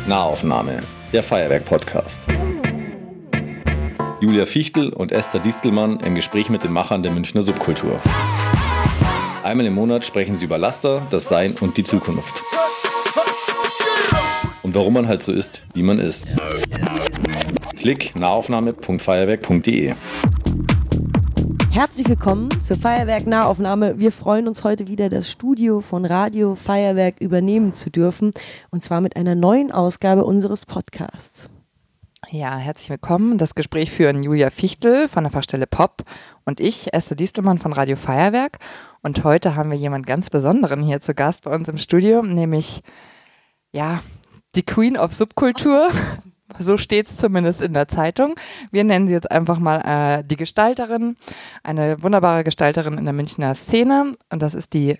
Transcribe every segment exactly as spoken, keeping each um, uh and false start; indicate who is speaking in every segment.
Speaker 1: Nahaufnahme, der Feuerwerk-Podcast. Julia Fichtel und Esther Distelmann im Gespräch mit den Machern der Münchner Subkultur. Einmal im Monat sprechen sie über Laster, das Sein und die Zukunft. Und warum man halt so ist, wie man ist. Klick nahaufnahme punkt feuerwerk punkt de.
Speaker 2: Herzlich willkommen zur Feuerwerk-Nahaufnahme. Wir freuen uns heute wieder, das Studio von Radio Feuerwerk übernehmen zu dürfen. Und zwar mit einer neuen Ausgabe unseres Podcasts.
Speaker 3: Ja, herzlich willkommen. Das Gespräch führen Julia Fichtel von der Fachstelle Pop und ich, Esther Distelmann von Radio Feuerwerk. Und heute haben wir jemand ganz Besonderen hier zu Gast bei uns im Studio, nämlich, ja, die Queen of Subkultur. So steht es zumindest in der Zeitung. Wir nennen sie jetzt einfach mal äh, die Gestalterin, eine wunderbare Gestalterin in der Münchner Szene. Und das ist die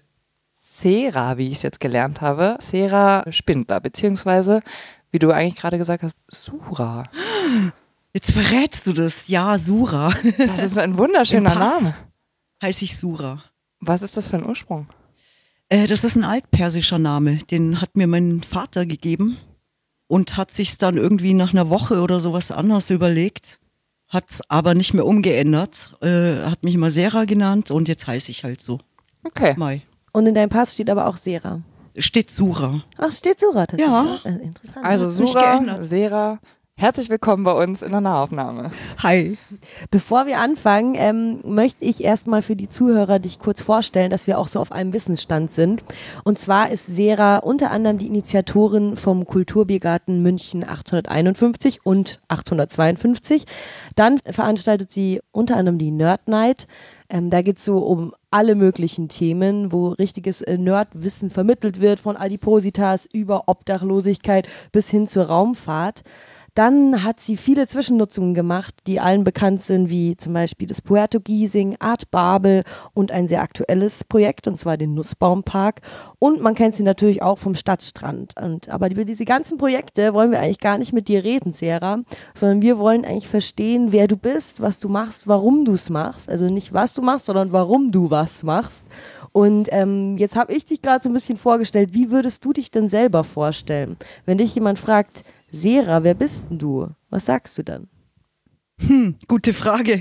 Speaker 3: Sera, wie ich es jetzt gelernt habe. Sera Spindler, beziehungsweise, wie du eigentlich gerade gesagt hast, Sura.
Speaker 4: Jetzt verrätst du das. Ja, Sura.
Speaker 3: Das ist ein wunderschöner Name.
Speaker 4: Heiße ich Sura.
Speaker 3: Was ist das für ein Ursprung?
Speaker 4: Äh, das ist ein altpersischer Name. Den hat mir mein Vater gegeben. Und hat sich's dann irgendwie nach einer Woche oder sowas anders überlegt, hat's aber nicht mehr umgeändert, äh, hat mich immer Sera genannt und jetzt heiße ich halt so.
Speaker 3: Okay.
Speaker 4: Mai.
Speaker 2: Und in deinem Pass steht aber auch Sera.
Speaker 4: Steht Sura.
Speaker 2: Ach, steht Sura tatsächlich.
Speaker 4: Ja.
Speaker 2: Also interessant.
Speaker 3: Also
Speaker 4: Hat's nicht
Speaker 3: Sura,
Speaker 4: geändert.
Speaker 3: Sera, herzlich willkommen bei uns in der Nahaufnahme.
Speaker 4: Hi.
Speaker 2: Bevor wir anfangen, ähm, möchte ich erstmal für die Zuhörer dich kurz vorstellen, dass wir auch so auf einem Wissensstand sind. Und zwar ist Sera unter anderem die Initiatorin vom Kulturbiergarten München achtzehnhunderteinundfünfzig und achtzehnhundertzweiundfünfzig. Dann veranstaltet sie unter anderem die Nerd Night. Ähm, da geht es so um alle möglichen Themen, wo richtiges äh, Nerdwissen vermittelt wird, von Adipositas über Obdachlosigkeit bis hin zur Raumfahrt. Dann hat sie viele Zwischennutzungen gemacht, die allen bekannt sind, wie zum Beispiel das Puerto Giesing, Art Babel und ein sehr aktuelles Projekt, und zwar den Nussbaumpark. Und man kennt sie natürlich auch vom Stadtstrand. Und, aber über diese ganzen Projekte wollen wir eigentlich gar nicht mit dir reden, Sera, sondern wir wollen eigentlich verstehen, wer du bist, was du machst, warum du es machst. Also nicht, was du machst, sondern warum du was machst. Und ähm, jetzt habe ich dich gerade so ein bisschen vorgestellt. Wie würdest du dich denn selber vorstellen, wenn dich jemand fragt, Sera, wer bist denn du? Was sagst du dann?
Speaker 4: Hm, gute Frage.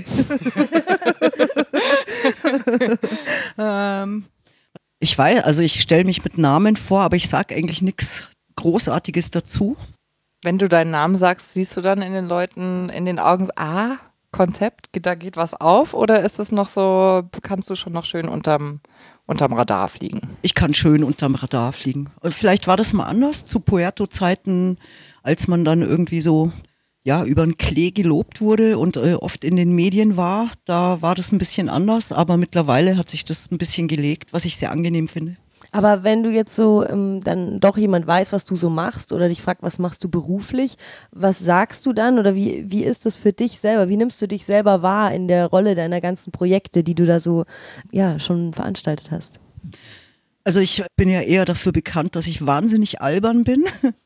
Speaker 4: ähm, ich weiß, also ich stelle mich mit Namen vor, aber ich sage eigentlich nichts Großartiges dazu.
Speaker 3: Wenn du deinen Namen sagst, siehst du dann in den Leuten, in den Augen, ah, Konzept, da geht was auf, oder ist es noch so, kannst du schon noch schön unterm, unterm Radar fliegen?
Speaker 4: Ich kann schön unterm Radar fliegen. Und vielleicht war das mal anders zu Puerto-Zeiten, als man dann irgendwie so ja über den Klee gelobt wurde und äh, oft in den Medien war. Da war das ein bisschen anders, aber mittlerweile hat sich das ein bisschen gelegt, was ich sehr angenehm finde.
Speaker 2: Aber wenn du jetzt so ähm, dann doch jemand weiß, was du so machst oder dich fragt, was machst du beruflich, was sagst du dann oder wie, wie ist das für dich selber? Wie nimmst du dich selber wahr in der Rolle deiner ganzen Projekte, die du da so ja schon veranstaltet hast?
Speaker 4: Also ich bin ja eher dafür bekannt, dass ich wahnsinnig albern bin,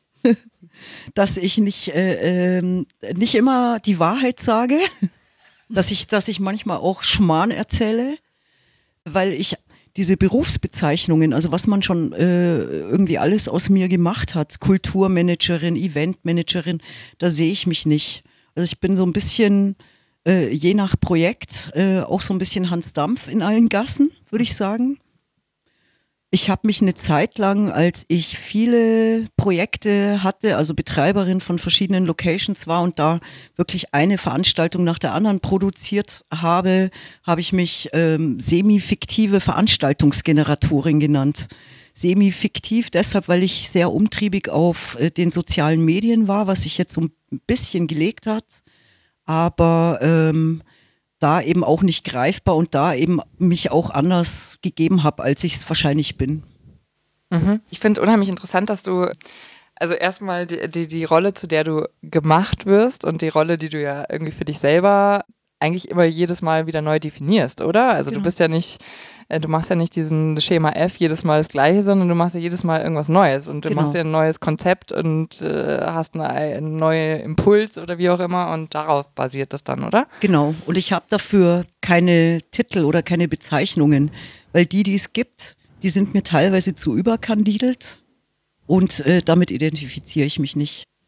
Speaker 4: dass ich nicht, äh, äh, nicht immer die Wahrheit sage, dass ich, dass ich manchmal auch Schmarrn erzähle, weil ich diese Berufsbezeichnungen, also was man schon äh, irgendwie alles aus mir gemacht hat, Kulturmanagerin, Eventmanagerin, da sehe ich mich nicht. Also ich bin so ein bisschen, äh, je nach Projekt, äh, auch so ein bisschen Hans Dampf in allen Gassen, würde ich sagen. Ich habe mich eine Zeit lang, als ich viele Projekte hatte, also Betreiberin von verschiedenen Locations war und da wirklich eine Veranstaltung nach der anderen produziert habe, habe ich mich ähm, semi-fiktive Veranstaltungsgeneratorin genannt. Semi-fiktiv deshalb, weil ich sehr umtriebig auf äh, den sozialen Medien war, was sich jetzt so ein bisschen gelegt hat, aber ähm, da eben auch nicht greifbar und da eben mich auch anders gegeben habe, als ich es wahrscheinlich bin.
Speaker 3: Mhm. Ich finde unheimlich interessant, dass du, also erstmal die, die, die Rolle, zu der du gemacht wirst und die Rolle, die du ja irgendwie für dich selber eigentlich immer jedes Mal wieder neu definierst, oder? Also genau. Du bist ja nicht, du machst ja nicht diesen Schema F jedes Mal das Gleiche, sondern du machst ja jedes Mal irgendwas Neues und du genau. machst ja ein neues Konzept und äh, hast eine, einen neuen Impuls oder wie auch immer und darauf basiert das dann, oder?
Speaker 4: Genau. Und ich habe dafür keine Titel oder keine Bezeichnungen, weil die, die es gibt, die sind mir teilweise zu überkandidelt und äh, damit identifiziere ich mich nicht.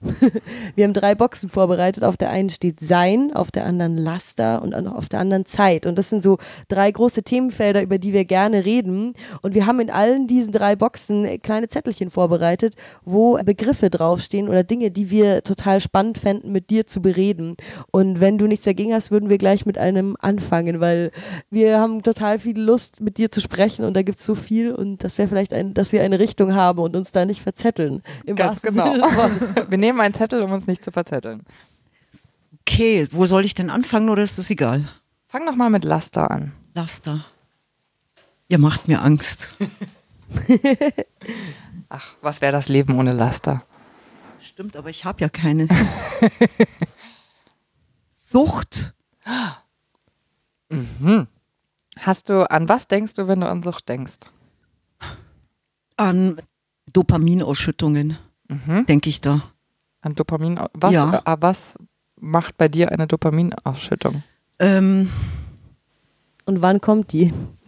Speaker 2: Wir haben drei Boxen vorbereitet. Auf der einen steht Sein, auf der anderen Laster und auf der anderen Zeit. Und das sind so drei große Themenfelder, über die wir gerne reden. Und wir haben in allen diesen drei Boxen kleine Zettelchen vorbereitet, wo Begriffe draufstehen oder Dinge, die wir total spannend fänden, mit dir zu bereden. Und wenn du nichts dagegen hast, würden wir gleich mit einem anfangen, weil wir haben total viel Lust, mit dir zu sprechen und da gibt es so viel und das wäre vielleicht, ein, dass wir eine Richtung haben und uns da nicht verzetteln. Im
Speaker 3: Ganz genau. Wir nehmen einen Zettel, um uns nicht zu verzetteln.
Speaker 4: Okay, wo soll ich denn anfangen oder ist das egal?
Speaker 3: Fang doch mal mit Laster an.
Speaker 4: Laster. Ihr macht mir Angst.
Speaker 3: Ach, was wäre das Leben ohne Laster?
Speaker 4: Stimmt, aber ich habe ja keine. Sucht.
Speaker 3: Mhm. Hast du, an was denkst du, wenn du an Sucht denkst?
Speaker 4: An Dopaminausschüttungen,
Speaker 3: Mhm.
Speaker 4: denke ich da.
Speaker 3: An Dopamin? Was,
Speaker 4: Ja.
Speaker 3: äh, was macht bei dir eine Dopaminausschüttung?
Speaker 4: Ähm,
Speaker 2: Und wann kommt die?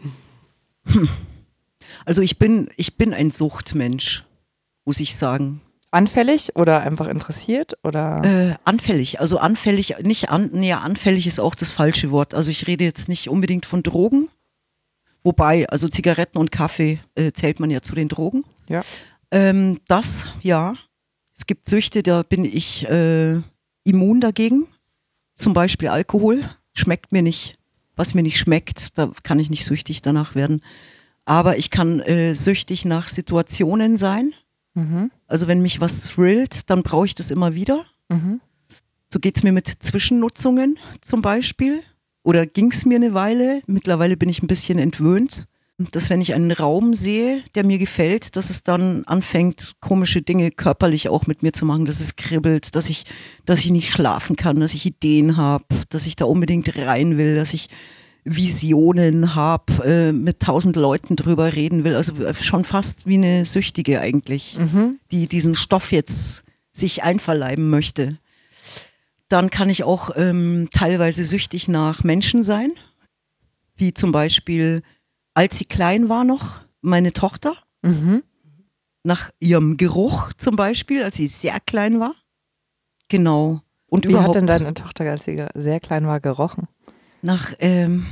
Speaker 4: also ich bin, ich bin ein Suchtmensch, muss ich sagen.
Speaker 3: Anfällig oder einfach interessiert? Oder?
Speaker 4: Äh, anfällig, also anfällig, nicht an, nee, anfällig ist auch das falsche Wort. Also ich rede jetzt nicht unbedingt von Drogen, wobei, also Zigaretten und Kaffee äh, zählt man ja zu den Drogen.
Speaker 3: Ja.
Speaker 4: Ähm, das, ja. Es gibt Süchte, da bin ich äh, immun dagegen. Zum Beispiel Alkohol. Schmeckt mir nicht. Was mir nicht schmeckt, da kann ich nicht süchtig danach werden. Aber ich kann äh, süchtig nach Situationen sein.
Speaker 3: Mhm.
Speaker 4: Also wenn mich was thrillt, dann brauche ich das immer wieder.
Speaker 3: Mhm.
Speaker 4: So geht es mir mit Zwischennutzungen zum Beispiel. Oder ging es mir eine Weile. Mittlerweile bin ich ein bisschen entwöhnt. Dass wenn ich einen Raum sehe, der mir gefällt, dass es dann anfängt, komische Dinge körperlich auch mit mir zu machen, dass es kribbelt, dass ich, dass ich nicht schlafen kann, dass ich Ideen habe, dass ich da unbedingt rein will, dass ich Visionen habe, äh, mit tausend Leuten drüber reden will. Also schon fast wie eine Süchtige eigentlich,
Speaker 3: Mhm.
Speaker 4: die diesen Stoff jetzt sich einverleiben möchte. Dann kann ich auch ähm, teilweise süchtig nach Menschen sein, wie zum Beispiel, als sie klein war noch, meine Tochter,
Speaker 3: Mhm.
Speaker 4: nach ihrem Geruch zum Beispiel, als sie sehr klein war. Genau. Und
Speaker 3: Wie
Speaker 4: überhaupt
Speaker 3: hat denn deine Tochter, als sie ge- sehr klein war, gerochen?
Speaker 4: nach, ähm,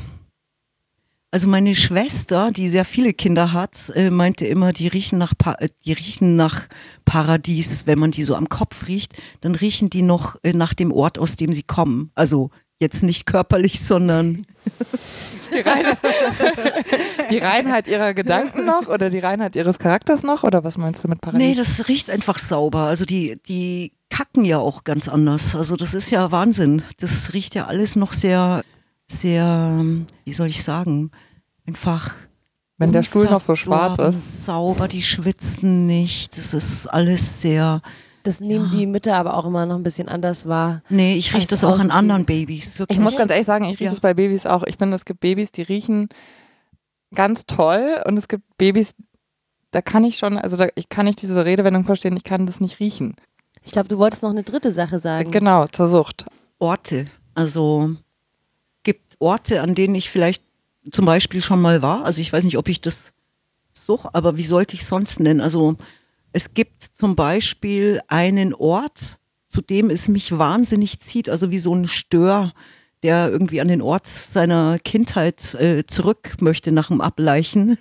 Speaker 4: also meine Schwester, die sehr viele Kinder hat, äh, meinte immer, die riechen nach, pa äh, die riechen nach Paradies. Wenn man die so am Kopf riecht, dann riechen die noch äh, nach dem Ort, aus dem sie kommen. Also jetzt nicht körperlich, sondern
Speaker 3: Die, Reine die Reinheit ihrer Gedanken noch oder die Reinheit ihres Charakters noch? Oder was meinst du mit Paradies?
Speaker 4: nee, das riecht einfach sauber. Also die, die kacken ja auch ganz anders. Also das ist ja Wahnsinn. Das riecht ja alles noch sehr, sehr, wie soll ich sagen, einfach.
Speaker 3: Wenn der Stuhl noch so schwarz
Speaker 4: unverdorben,
Speaker 3: ist.
Speaker 4: Sauber, die schwitzen nicht. Das ist alles sehr.
Speaker 2: Das nehmen die Mütter aber auch immer noch ein bisschen anders wahr.
Speaker 4: Nee, ich rieche
Speaker 2: Als
Speaker 4: das auch an
Speaker 2: Außenstehende.
Speaker 4: anderen Babys. Wirklich.
Speaker 3: Ich muss ganz ehrlich sagen, ich rieche
Speaker 4: Ja.
Speaker 3: das bei Babys auch. Ich finde, es gibt Babys, die riechen ganz toll und es gibt Babys, da kann ich schon, also da, ich kann nicht diese Redewendung verstehen, ich kann das nicht riechen.
Speaker 2: Ich glaube, du wolltest noch eine dritte Sache sagen.
Speaker 3: Genau, zur Sucht.
Speaker 4: Orte. Also es gibt Orte, an denen ich vielleicht zum Beispiel schon mal war. Also ich weiß nicht, ob ich das suche, aber wie sollte ich es sonst nennen? Also es gibt zum Beispiel einen Ort, zu dem es mich wahnsinnig zieht, also wie so ein Stör, der irgendwie an den Ort seiner Kindheit äh, zurück möchte nach dem Ableichen.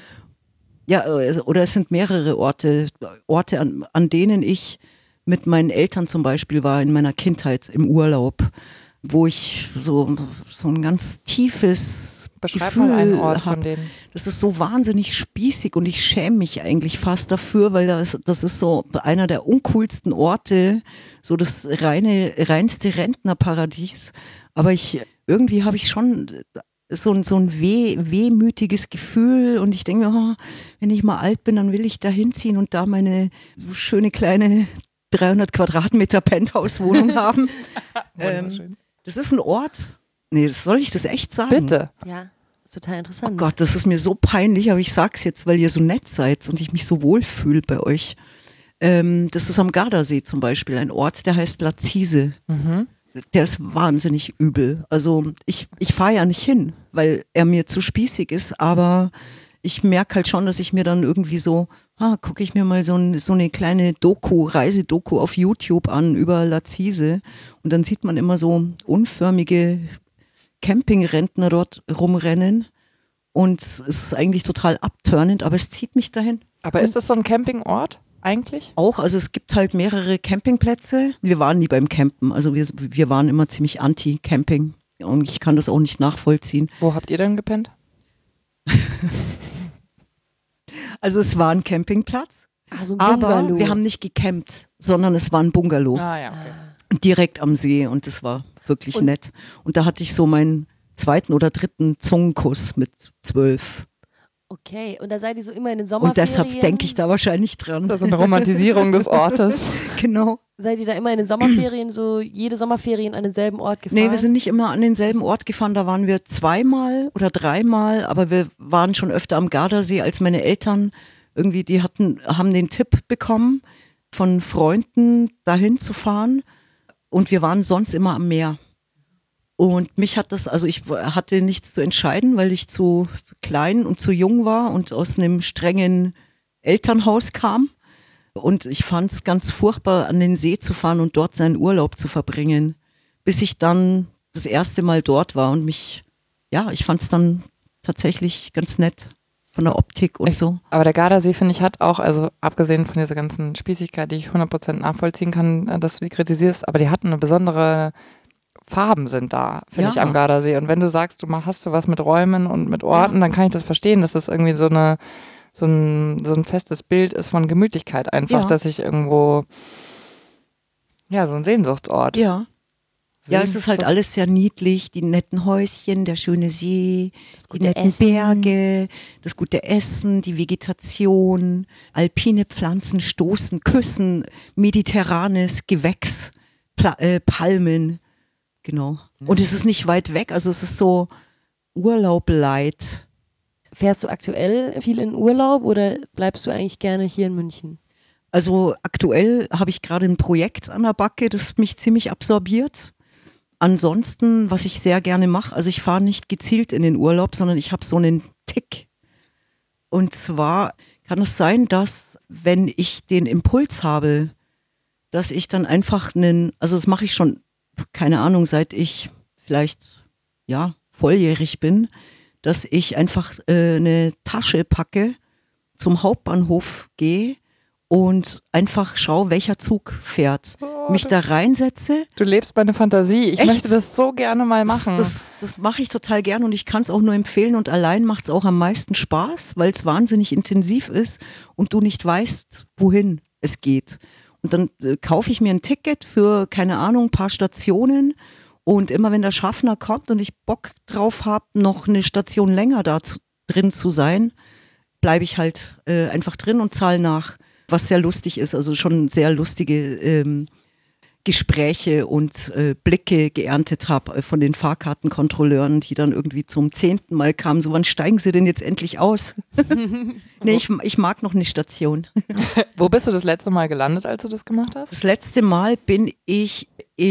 Speaker 4: Ja, äh, oder es sind mehrere Orte, Orte, an, an denen ich mit meinen Eltern zum Beispiel war in meiner Kindheit im Urlaub, wo ich so, so ein ganz tiefes
Speaker 3: Beschreib
Speaker 4: Gefühl
Speaker 3: mal einen Ort
Speaker 4: hab.
Speaker 3: von denen.
Speaker 4: Das ist so wahnsinnig spießig und ich schäme mich eigentlich fast dafür, weil das, das ist so einer der uncoolsten Orte, so das reine, reinste Rentnerparadies. Aber ich, irgendwie habe ich schon so ein, so ein weh, wehmütiges Gefühl und ich denke mir, oh, wenn ich mal alt bin, dann will ich da hinziehen und da meine schöne kleine dreihundert Quadratmeter Penthouse-Wohnung haben. ähm, das ist ein Ort. Nee, das soll ich das echt sagen?
Speaker 3: Bitte.
Speaker 2: Ja, ist total interessant.
Speaker 4: Oh Gott, das ist mir so peinlich, aber ich sag's jetzt, weil ihr so nett seid und ich mich so wohlfühle bei euch. Ähm, das ist am Gardasee zum Beispiel ein Ort, der heißt Lazise.
Speaker 3: Mhm.
Speaker 4: Der ist wahnsinnig übel. Also ich, ich fahre ja nicht hin, weil er mir zu spießig ist, aber ich merke halt schon, dass ich mir dann irgendwie so, ah, gucke ich mir mal so, ein, so eine kleine Doku, Reisedoku auf YouTube an über Lazise und dann sieht man immer so unförmige Campingrentner dort rumrennen und es ist eigentlich total abturnend, aber es zieht mich dahin.
Speaker 3: Aber ist das so ein Campingort eigentlich?
Speaker 4: Auch, also es gibt halt mehrere Campingplätze. Wir waren nie beim Campen, also wir, wir waren immer ziemlich anti-Camping und ich kann das auch nicht nachvollziehen.
Speaker 3: Wo habt ihr denn gepennt?
Speaker 4: Also es war ein Campingplatz,
Speaker 2: Ach, so ein
Speaker 4: aber
Speaker 2: Bungalow.
Speaker 4: wir haben nicht gecampt, sondern es war ein Bungalow
Speaker 3: Ah ja, okay.
Speaker 4: direkt am See und das war wirklich
Speaker 2: Und-
Speaker 4: nett. Und da hatte ich so meinen zweiten oder dritten Zungenkuss mit zwölf.
Speaker 2: Okay, und da seid ihr so immer in den
Speaker 4: Und
Speaker 2: Sommerferien?
Speaker 4: deshalb denke ich da wahrscheinlich dran.
Speaker 3: Das ist eine Romantisierung des Ortes.
Speaker 4: Genau.
Speaker 2: Seid ihr da immer in den Sommerferien so jede Sommerferien an denselben Ort gefahren?
Speaker 4: Nee, wir sind nicht immer an denselben Ort gefahren. Da waren wir zweimal oder dreimal, aber wir waren schon öfter am Gardasee, als meine Eltern irgendwie, die hatten, haben den Tipp bekommen, von Freunden dahin zu fahren. Und wir waren sonst immer am Meer. Und mich hat das, also ich hatte nichts zu entscheiden, weil ich zu klein und zu jung war und aus einem strengen Elternhaus kam. Und ich fand es ganz furchtbar, an den See zu fahren und dort seinen Urlaub zu verbringen, bis ich dann das erste Mal dort war und mich, ja, ich fand es dann tatsächlich ganz nett von der Optik und
Speaker 3: Ich-
Speaker 4: so.
Speaker 3: Aber der Gardasee, finde ich, hat auch, also abgesehen von dieser ganzen Spießigkeit, die ich hundert Prozent nachvollziehen kann, äh, dass du die kritisierst, aber die hatten eine besondere Farben sind da, finde
Speaker 4: Ja.
Speaker 3: ich, am Gardasee. Und wenn du sagst, du mach, hast du was mit Räumen und mit Orten, dann kann ich das verstehen, dass das irgendwie so eine so ein, so ein festes Bild ist von Gemütlichkeit einfach,
Speaker 4: Ja.
Speaker 3: dass ich irgendwo, ja, so ein Sehnsuchtsort.
Speaker 4: Ja. Ja, es ist halt
Speaker 3: Sehnsucht-
Speaker 4: alles sehr niedlich, die netten Häuschen, der schöne See,
Speaker 3: Das
Speaker 4: die
Speaker 3: gute
Speaker 4: netten
Speaker 3: Essen.
Speaker 4: Berge, das gute Essen, die Vegetation, alpine Pflanzen, Stoßen, Küssen, mediterranes Gewächs, Pla äh, Palmen, genau. Und es ist nicht weit weg, also es ist so Urlaub light.
Speaker 2: Fährst du aktuell viel in Urlaub oder bleibst du eigentlich gerne hier in München?
Speaker 4: Also aktuell habe ich gerade ein Projekt an der Backe, das mich ziemlich absorbiert. Ansonsten, was ich sehr gerne mache, also ich fahre nicht gezielt in den Urlaub, sondern ich habe so einen Tick. Und zwar kann es sein, dass wenn ich den Impuls habe, dass ich dann einfach einen, also das mache ich schon, keine Ahnung, seit ich vielleicht, ja, volljährig bin, dass ich einfach äh, eine Tasche packe, zum Hauptbahnhof gehe und einfach schaue, welcher Zug fährt. Mich da reinsetze.
Speaker 3: Du lebst meine Fantasie. Ich
Speaker 4: Echt?
Speaker 3: möchte das so gerne mal machen.
Speaker 4: Das, das, das mache ich total gern und ich kann es auch nur empfehlen und allein macht es auch am meisten Spaß, weil es wahnsinnig intensiv ist und du nicht weißt, wohin es geht. Und dann äh, kaufe ich mir ein Ticket für, keine Ahnung, ein paar Stationen und immer wenn der Schaffner kommt und ich Bock drauf habe, noch eine Station länger da zu, drin zu sein, bleibe ich halt äh, einfach drin und zahle nach, was sehr lustig ist, also schon sehr lustige ähm, Gespräche und äh, Blicke geerntet habe von den Fahrkartenkontrolleuren, die dann irgendwie zum zehnten Mal kamen, so wann steigen sie denn jetzt endlich aus? Nee, ich, ich mag noch eine Station.
Speaker 3: Wo bist du das letzte Mal gelandet, als du das gemacht hast?
Speaker 4: Das letzte Mal bin ich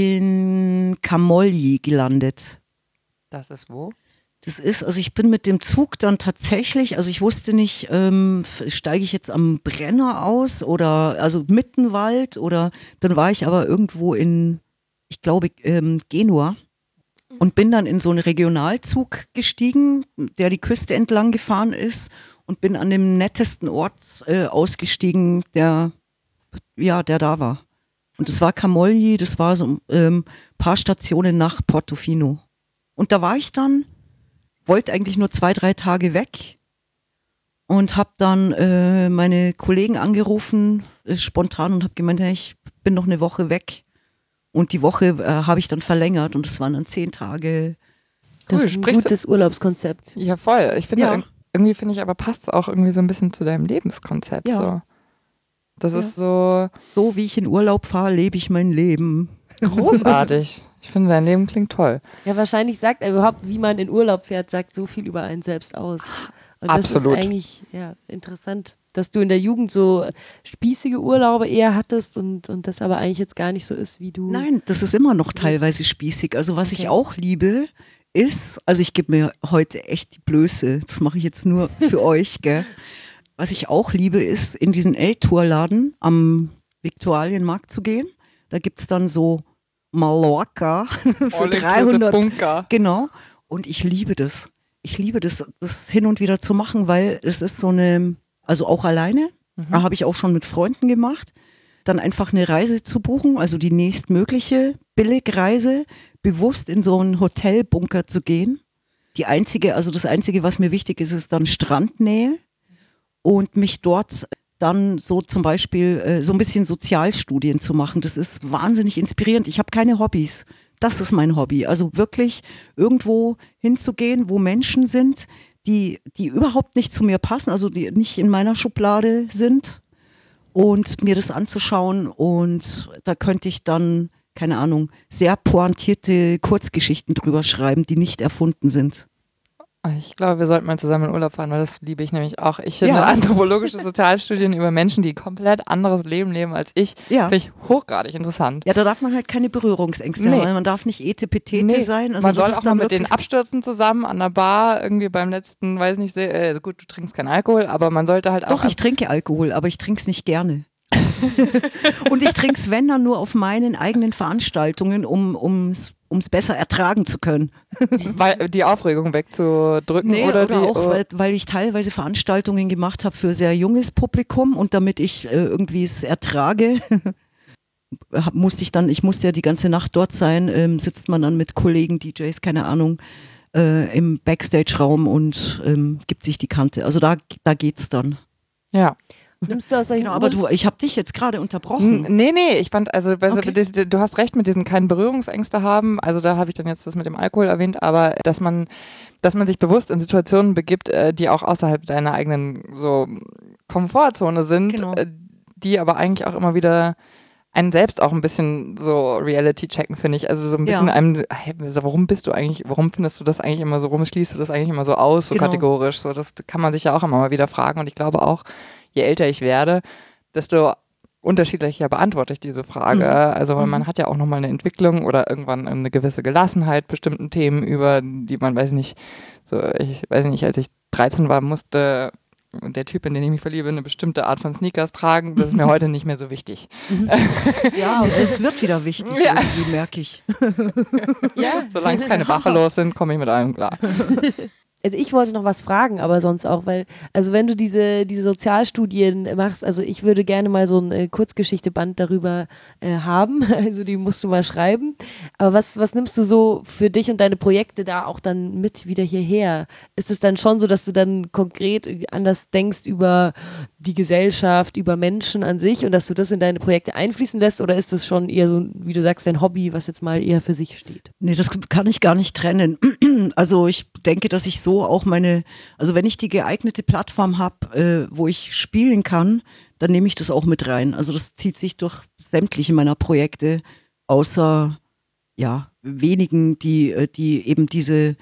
Speaker 4: in Camogli gelandet.
Speaker 3: Das ist wo?
Speaker 4: Das ist, also ich bin mit dem Zug dann tatsächlich, also ich wusste nicht, ähm, steige ich jetzt am Brenner aus oder also Mittenwald oder dann war ich aber irgendwo in, ich glaube, ähm, Genua und bin dann in so einen Regionalzug gestiegen, der die Küste entlang gefahren ist und bin an dem nettesten Ort äh, ausgestiegen, der, ja, der da war. Und das war Camogli, das war so ein ähm, paar Stationen nach Portofino. Und da war ich dann, wollte eigentlich nur zwei, drei Tage weg und habe dann äh, meine Kollegen angerufen, äh, spontan und habe gemeint, hey, ich bin noch eine Woche weg. Und die Woche äh, habe ich dann verlängert und es waren dann zehn Tage.
Speaker 2: Das
Speaker 3: Cool,
Speaker 2: ist ein
Speaker 3: sprichst du-
Speaker 2: gutes Urlaubskonzept.
Speaker 3: Ja, voll. Ich finde,
Speaker 4: Ja.
Speaker 3: irg- irgendwie finde ich, aber passt es auch irgendwie so ein bisschen zu deinem Lebenskonzept.
Speaker 4: Ja.
Speaker 3: So. Das
Speaker 4: Ja.
Speaker 3: ist so
Speaker 4: So wie ich in Urlaub fahre, lebe ich mein Leben.
Speaker 3: großartig. Ich finde, dein Leben klingt toll.
Speaker 2: Ja, wahrscheinlich sagt er überhaupt, wie man in Urlaub fährt, sagt so viel über einen selbst aus. Und das
Speaker 3: Absolut.
Speaker 2: ist eigentlich ja, interessant, dass du in der Jugend so spießige Urlaube eher hattest und, und das aber eigentlich jetzt gar nicht so ist, wie du.
Speaker 4: Nein, das ist immer noch teilweise spießig. Also was
Speaker 2: Okay.
Speaker 4: ich auch liebe, ist, also ich gebe mir heute echt die Blöße, das mache ich jetzt nur für euch, gell. Was ich auch liebe, ist, in diesen L-Tour-Laden am Viktualienmarkt zu gehen. Da gibt es dann so Mallorca für dreihundert. Bunker. Genau. Und ich liebe das. Ich liebe das, das hin und wieder zu machen, weil es ist so eine, also auch alleine, mhm. da habe ich auch schon mit Freunden gemacht, dann einfach eine Reise zu buchen, also die nächstmögliche Billigreise, bewusst in so einen Hotelbunker zu gehen. Die einzige, also das Einzige, was mir wichtig ist, ist dann Strandnähe. Und mich dort dann so zum Beispiel äh, so ein bisschen Sozialstudien zu machen. Das ist wahnsinnig inspirierend. Ich habe keine Hobbys. Das ist mein Hobby. Also wirklich irgendwo hinzugehen, wo Menschen sind, die, die überhaupt nicht zu mir passen, also die nicht in meiner Schublade sind und mir das anzuschauen. Und da könnte ich dann, keine Ahnung, sehr pointierte Kurzgeschichten drüber schreiben, die nicht erfunden sind.
Speaker 3: Ich glaube, wir sollten mal zusammen in Urlaub fahren, weil das liebe ich nämlich auch. Ich finde
Speaker 4: Ja.
Speaker 3: anthropologische Sozialstudien über Menschen, die komplett anderes Leben leben als ich,
Speaker 4: Ja.
Speaker 3: finde ich hochgradig interessant.
Speaker 4: Ja, da darf man halt keine Berührungsängste
Speaker 3: Nee.
Speaker 4: haben. Man darf nicht etepetete
Speaker 3: Nee,
Speaker 4: sein. Also
Speaker 3: man
Speaker 4: das
Speaker 3: soll
Speaker 4: ist
Speaker 3: auch mal
Speaker 4: dann
Speaker 3: mit denen
Speaker 4: wirklich-
Speaker 3: abstürzen zusammen an der Bar, irgendwie beim letzten, weiß nicht, sehr, äh, gut, du trinkst keinen Alkohol, aber man sollte halt auch...
Speaker 4: Doch, ich trinke Alkohol, aber ich trinke es nicht gerne. Und ich trinke es, wenn dann, nur auf meinen eigenen Veranstaltungen, um ums ums besser ertragen zu können.
Speaker 3: weil, die Aufregung wegzudrücken
Speaker 4: Nee,
Speaker 3: oder,
Speaker 4: oder,
Speaker 3: die...
Speaker 4: auch,
Speaker 3: oh,
Speaker 4: weil, weil ich teilweise Veranstaltungen gemacht habe für sehr junges Publikum und damit ich äh, irgendwie es ertrage, hab- musste ich dann, ich musste ja die ganze Nacht dort sein, ähm, sitzt man dann mit Kollegen, D Js, keine Ahnung, äh, im Backstage-Raum und ähm, gibt sich die Kante. Also da, da geht's dann.
Speaker 3: ja.
Speaker 2: Nimmst du aus solchen
Speaker 4: Genau, aber
Speaker 2: Gründen-
Speaker 4: du, ich habe dich jetzt gerade unterbrochen.
Speaker 3: N- Nee, nee, ich fand, also also,
Speaker 4: Okay.
Speaker 3: das, du hast recht mit diesen keinen Berührungsängste haben, also da habe ich dann jetzt das mit dem Alkohol erwähnt, aber dass man, dass man sich bewusst in Situationen begibt, äh, die auch außerhalb deiner eigenen so Komfortzone sind,
Speaker 4: Genau.
Speaker 3: äh, die aber eigentlich auch immer wieder einen selbst auch ein bisschen so Reality checken, finde ich. Also so ein bisschen
Speaker 4: Ja.
Speaker 3: einem, hey, warum bist du eigentlich, warum findest du das eigentlich immer so, warum schließt du das eigentlich immer so aus, so
Speaker 4: Genau.
Speaker 3: kategorisch, so das kann man sich ja auch immer mal wieder fragen und ich glaube auch, je älter ich werde, desto unterschiedlicher beantworte ich diese Frage.
Speaker 4: Mhm.
Speaker 3: Also weil man hat ja auch nochmal eine Entwicklung oder irgendwann eine gewisse Gelassenheit bestimmten Themen über, die man, weiß nicht, so ich weiß nicht, als ich dreizehn war, musste der Typ, in den ich mich verliebe, eine bestimmte Art von Sneakers tragen. Das ist mir heute nicht mehr so wichtig.
Speaker 4: Ja, und es wird wieder wichtig,
Speaker 3: Ja.
Speaker 4: irgendwie, merke ich.
Speaker 3: Ja, solange es keine Buffalos sind, komme ich mit allem klar.
Speaker 2: Also ich wollte noch was fragen, aber sonst auch, weil, also wenn du diese, diese Sozialstudien machst, also ich würde gerne mal so ein äh, Kurzgeschichteband darüber äh, haben, also die musst du mal schreiben, aber was, was nimmst du so für dich und deine Projekte da auch dann mit wieder hierher? Ist es dann schon so, dass du dann konkret irgendwie anders denkst über die Gesellschaft, über Menschen an sich und dass du das in deine Projekte einfließen lässt oder ist das schon eher so, wie du sagst, dein Hobby, was jetzt mal eher für sich steht?
Speaker 4: Nee, das kann ich gar nicht trennen. Also ich denke, dass ich so auch meine, also wenn ich die geeignete Plattform habe, äh, wo ich spielen kann, dann nehme ich das auch mit rein. Also das zieht sich durch sämtliche meiner Projekte, außer ja, wenigen, die, äh, die eben diese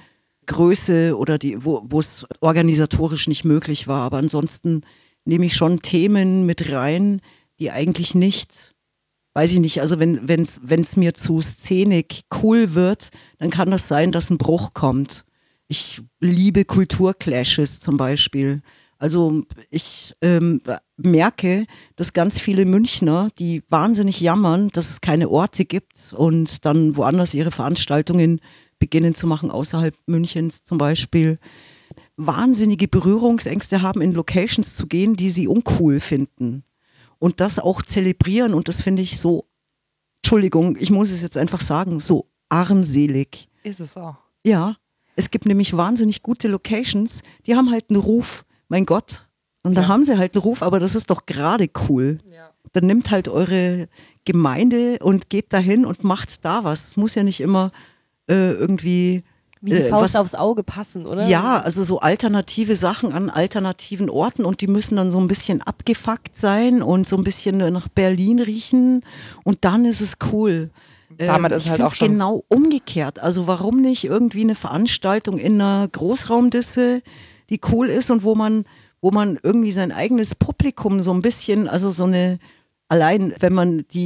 Speaker 4: Größe oder die, wo wo es organisatorisch nicht möglich war. Aber ansonsten nehme ich schon Themen mit rein, die eigentlich nicht, weiß ich nicht, also wenn es wenn's mir zu szenig cool wird, dann kann das sein, dass ein Bruch kommt. Ich liebe Kulturclashes zum Beispiel. Also ich ähm, merke, dass ganz viele Münchner, die wahnsinnig jammern, dass es keine Orte gibt und dann woanders ihre Veranstaltungen beginnen zu machen, außerhalb Münchens zum Beispiel, wahnsinnige Berührungsängste haben, in Locations zu gehen, die sie uncool finden. Und das auch zelebrieren und das finde ich so, Entschuldigung, ich muss es jetzt einfach sagen, so armselig.
Speaker 3: Ist es auch.
Speaker 4: Ja, es gibt nämlich wahnsinnig gute Locations, die haben halt einen Ruf, mein Gott. Und da
Speaker 3: Ja.
Speaker 4: haben sie halt einen Ruf, aber das ist doch gerade cool.
Speaker 3: Ja.
Speaker 4: Dann nimmt halt eure Gemeinde und geht dahin und macht da was. Es muss ja nicht immer äh, irgendwie
Speaker 2: Wie die
Speaker 4: Äh,
Speaker 2: Faust
Speaker 4: was-
Speaker 2: aufs Auge passen, oder?
Speaker 4: ja, also so alternative Sachen an alternativen Orten und die müssen dann so ein bisschen abgefuckt sein und so ein bisschen nach Berlin riechen und dann ist es cool.
Speaker 3: Damit
Speaker 4: Ähm,
Speaker 3: ist
Speaker 4: ich
Speaker 3: halt
Speaker 4: find's
Speaker 3: auch schon-
Speaker 4: genau umgekehrt. Also warum nicht irgendwie eine Veranstaltung in einer Großraumdisse, die cool ist und wo man, wo man irgendwie sein eigenes Publikum so ein bisschen, also so eine, allein wenn man die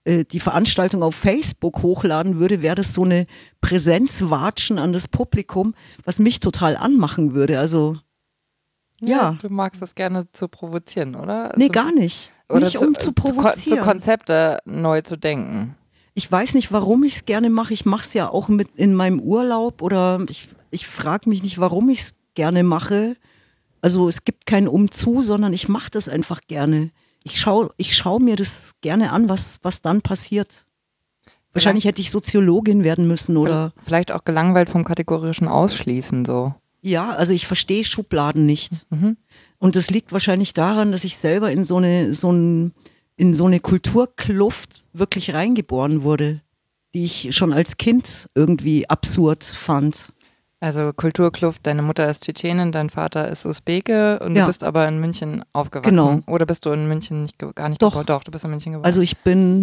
Speaker 4: äh, die Veranstaltung auf Facebook hochladen würde, wäre das so eine Präsenzwatschen an das Publikum, was mich total anmachen würde. Also ja.
Speaker 3: ja. Du magst das gerne zu provozieren, oder?
Speaker 4: Nee,
Speaker 3: also,
Speaker 4: gar nicht.
Speaker 3: Oder
Speaker 4: nicht um
Speaker 3: zu,
Speaker 4: zu
Speaker 3: zu, Ko-
Speaker 4: provozieren.
Speaker 3: zu Konzepte neu zu denken.
Speaker 4: Ich weiß nicht, warum ich es gerne mache. Ich mache es ja auch mit in meinem Urlaub oder ich, ich frage mich nicht, warum ich es gerne mache. Also es gibt kein Umzu, sondern ich mache das einfach gerne. Ich schaue ich schau mir das gerne an, was, was dann passiert. Wahrscheinlich hätte ich Soziologin werden müssen oder.
Speaker 3: Vielleicht auch gelangweilt vom kategorischen Ausschließen so.
Speaker 4: Ja, also ich verstehe Schubladen nicht.
Speaker 3: Mhm.
Speaker 4: Und das liegt wahrscheinlich daran, dass ich selber in so eine, so ein, in so eine Kulturkluft wirklich reingeboren wurde, die ich schon als Kind irgendwie absurd fand.
Speaker 3: Also Kulturkluft, deine Mutter ist Tschetschenin, dein Vater ist Usbeke und
Speaker 4: Ja.
Speaker 3: du bist aber in München aufgewachsen.
Speaker 4: Genau.
Speaker 3: Oder bist du in München nicht, ge- gar nicht
Speaker 4: Doch.
Speaker 3: geboren? Doch, du bist in München geboren.
Speaker 4: Also ich bin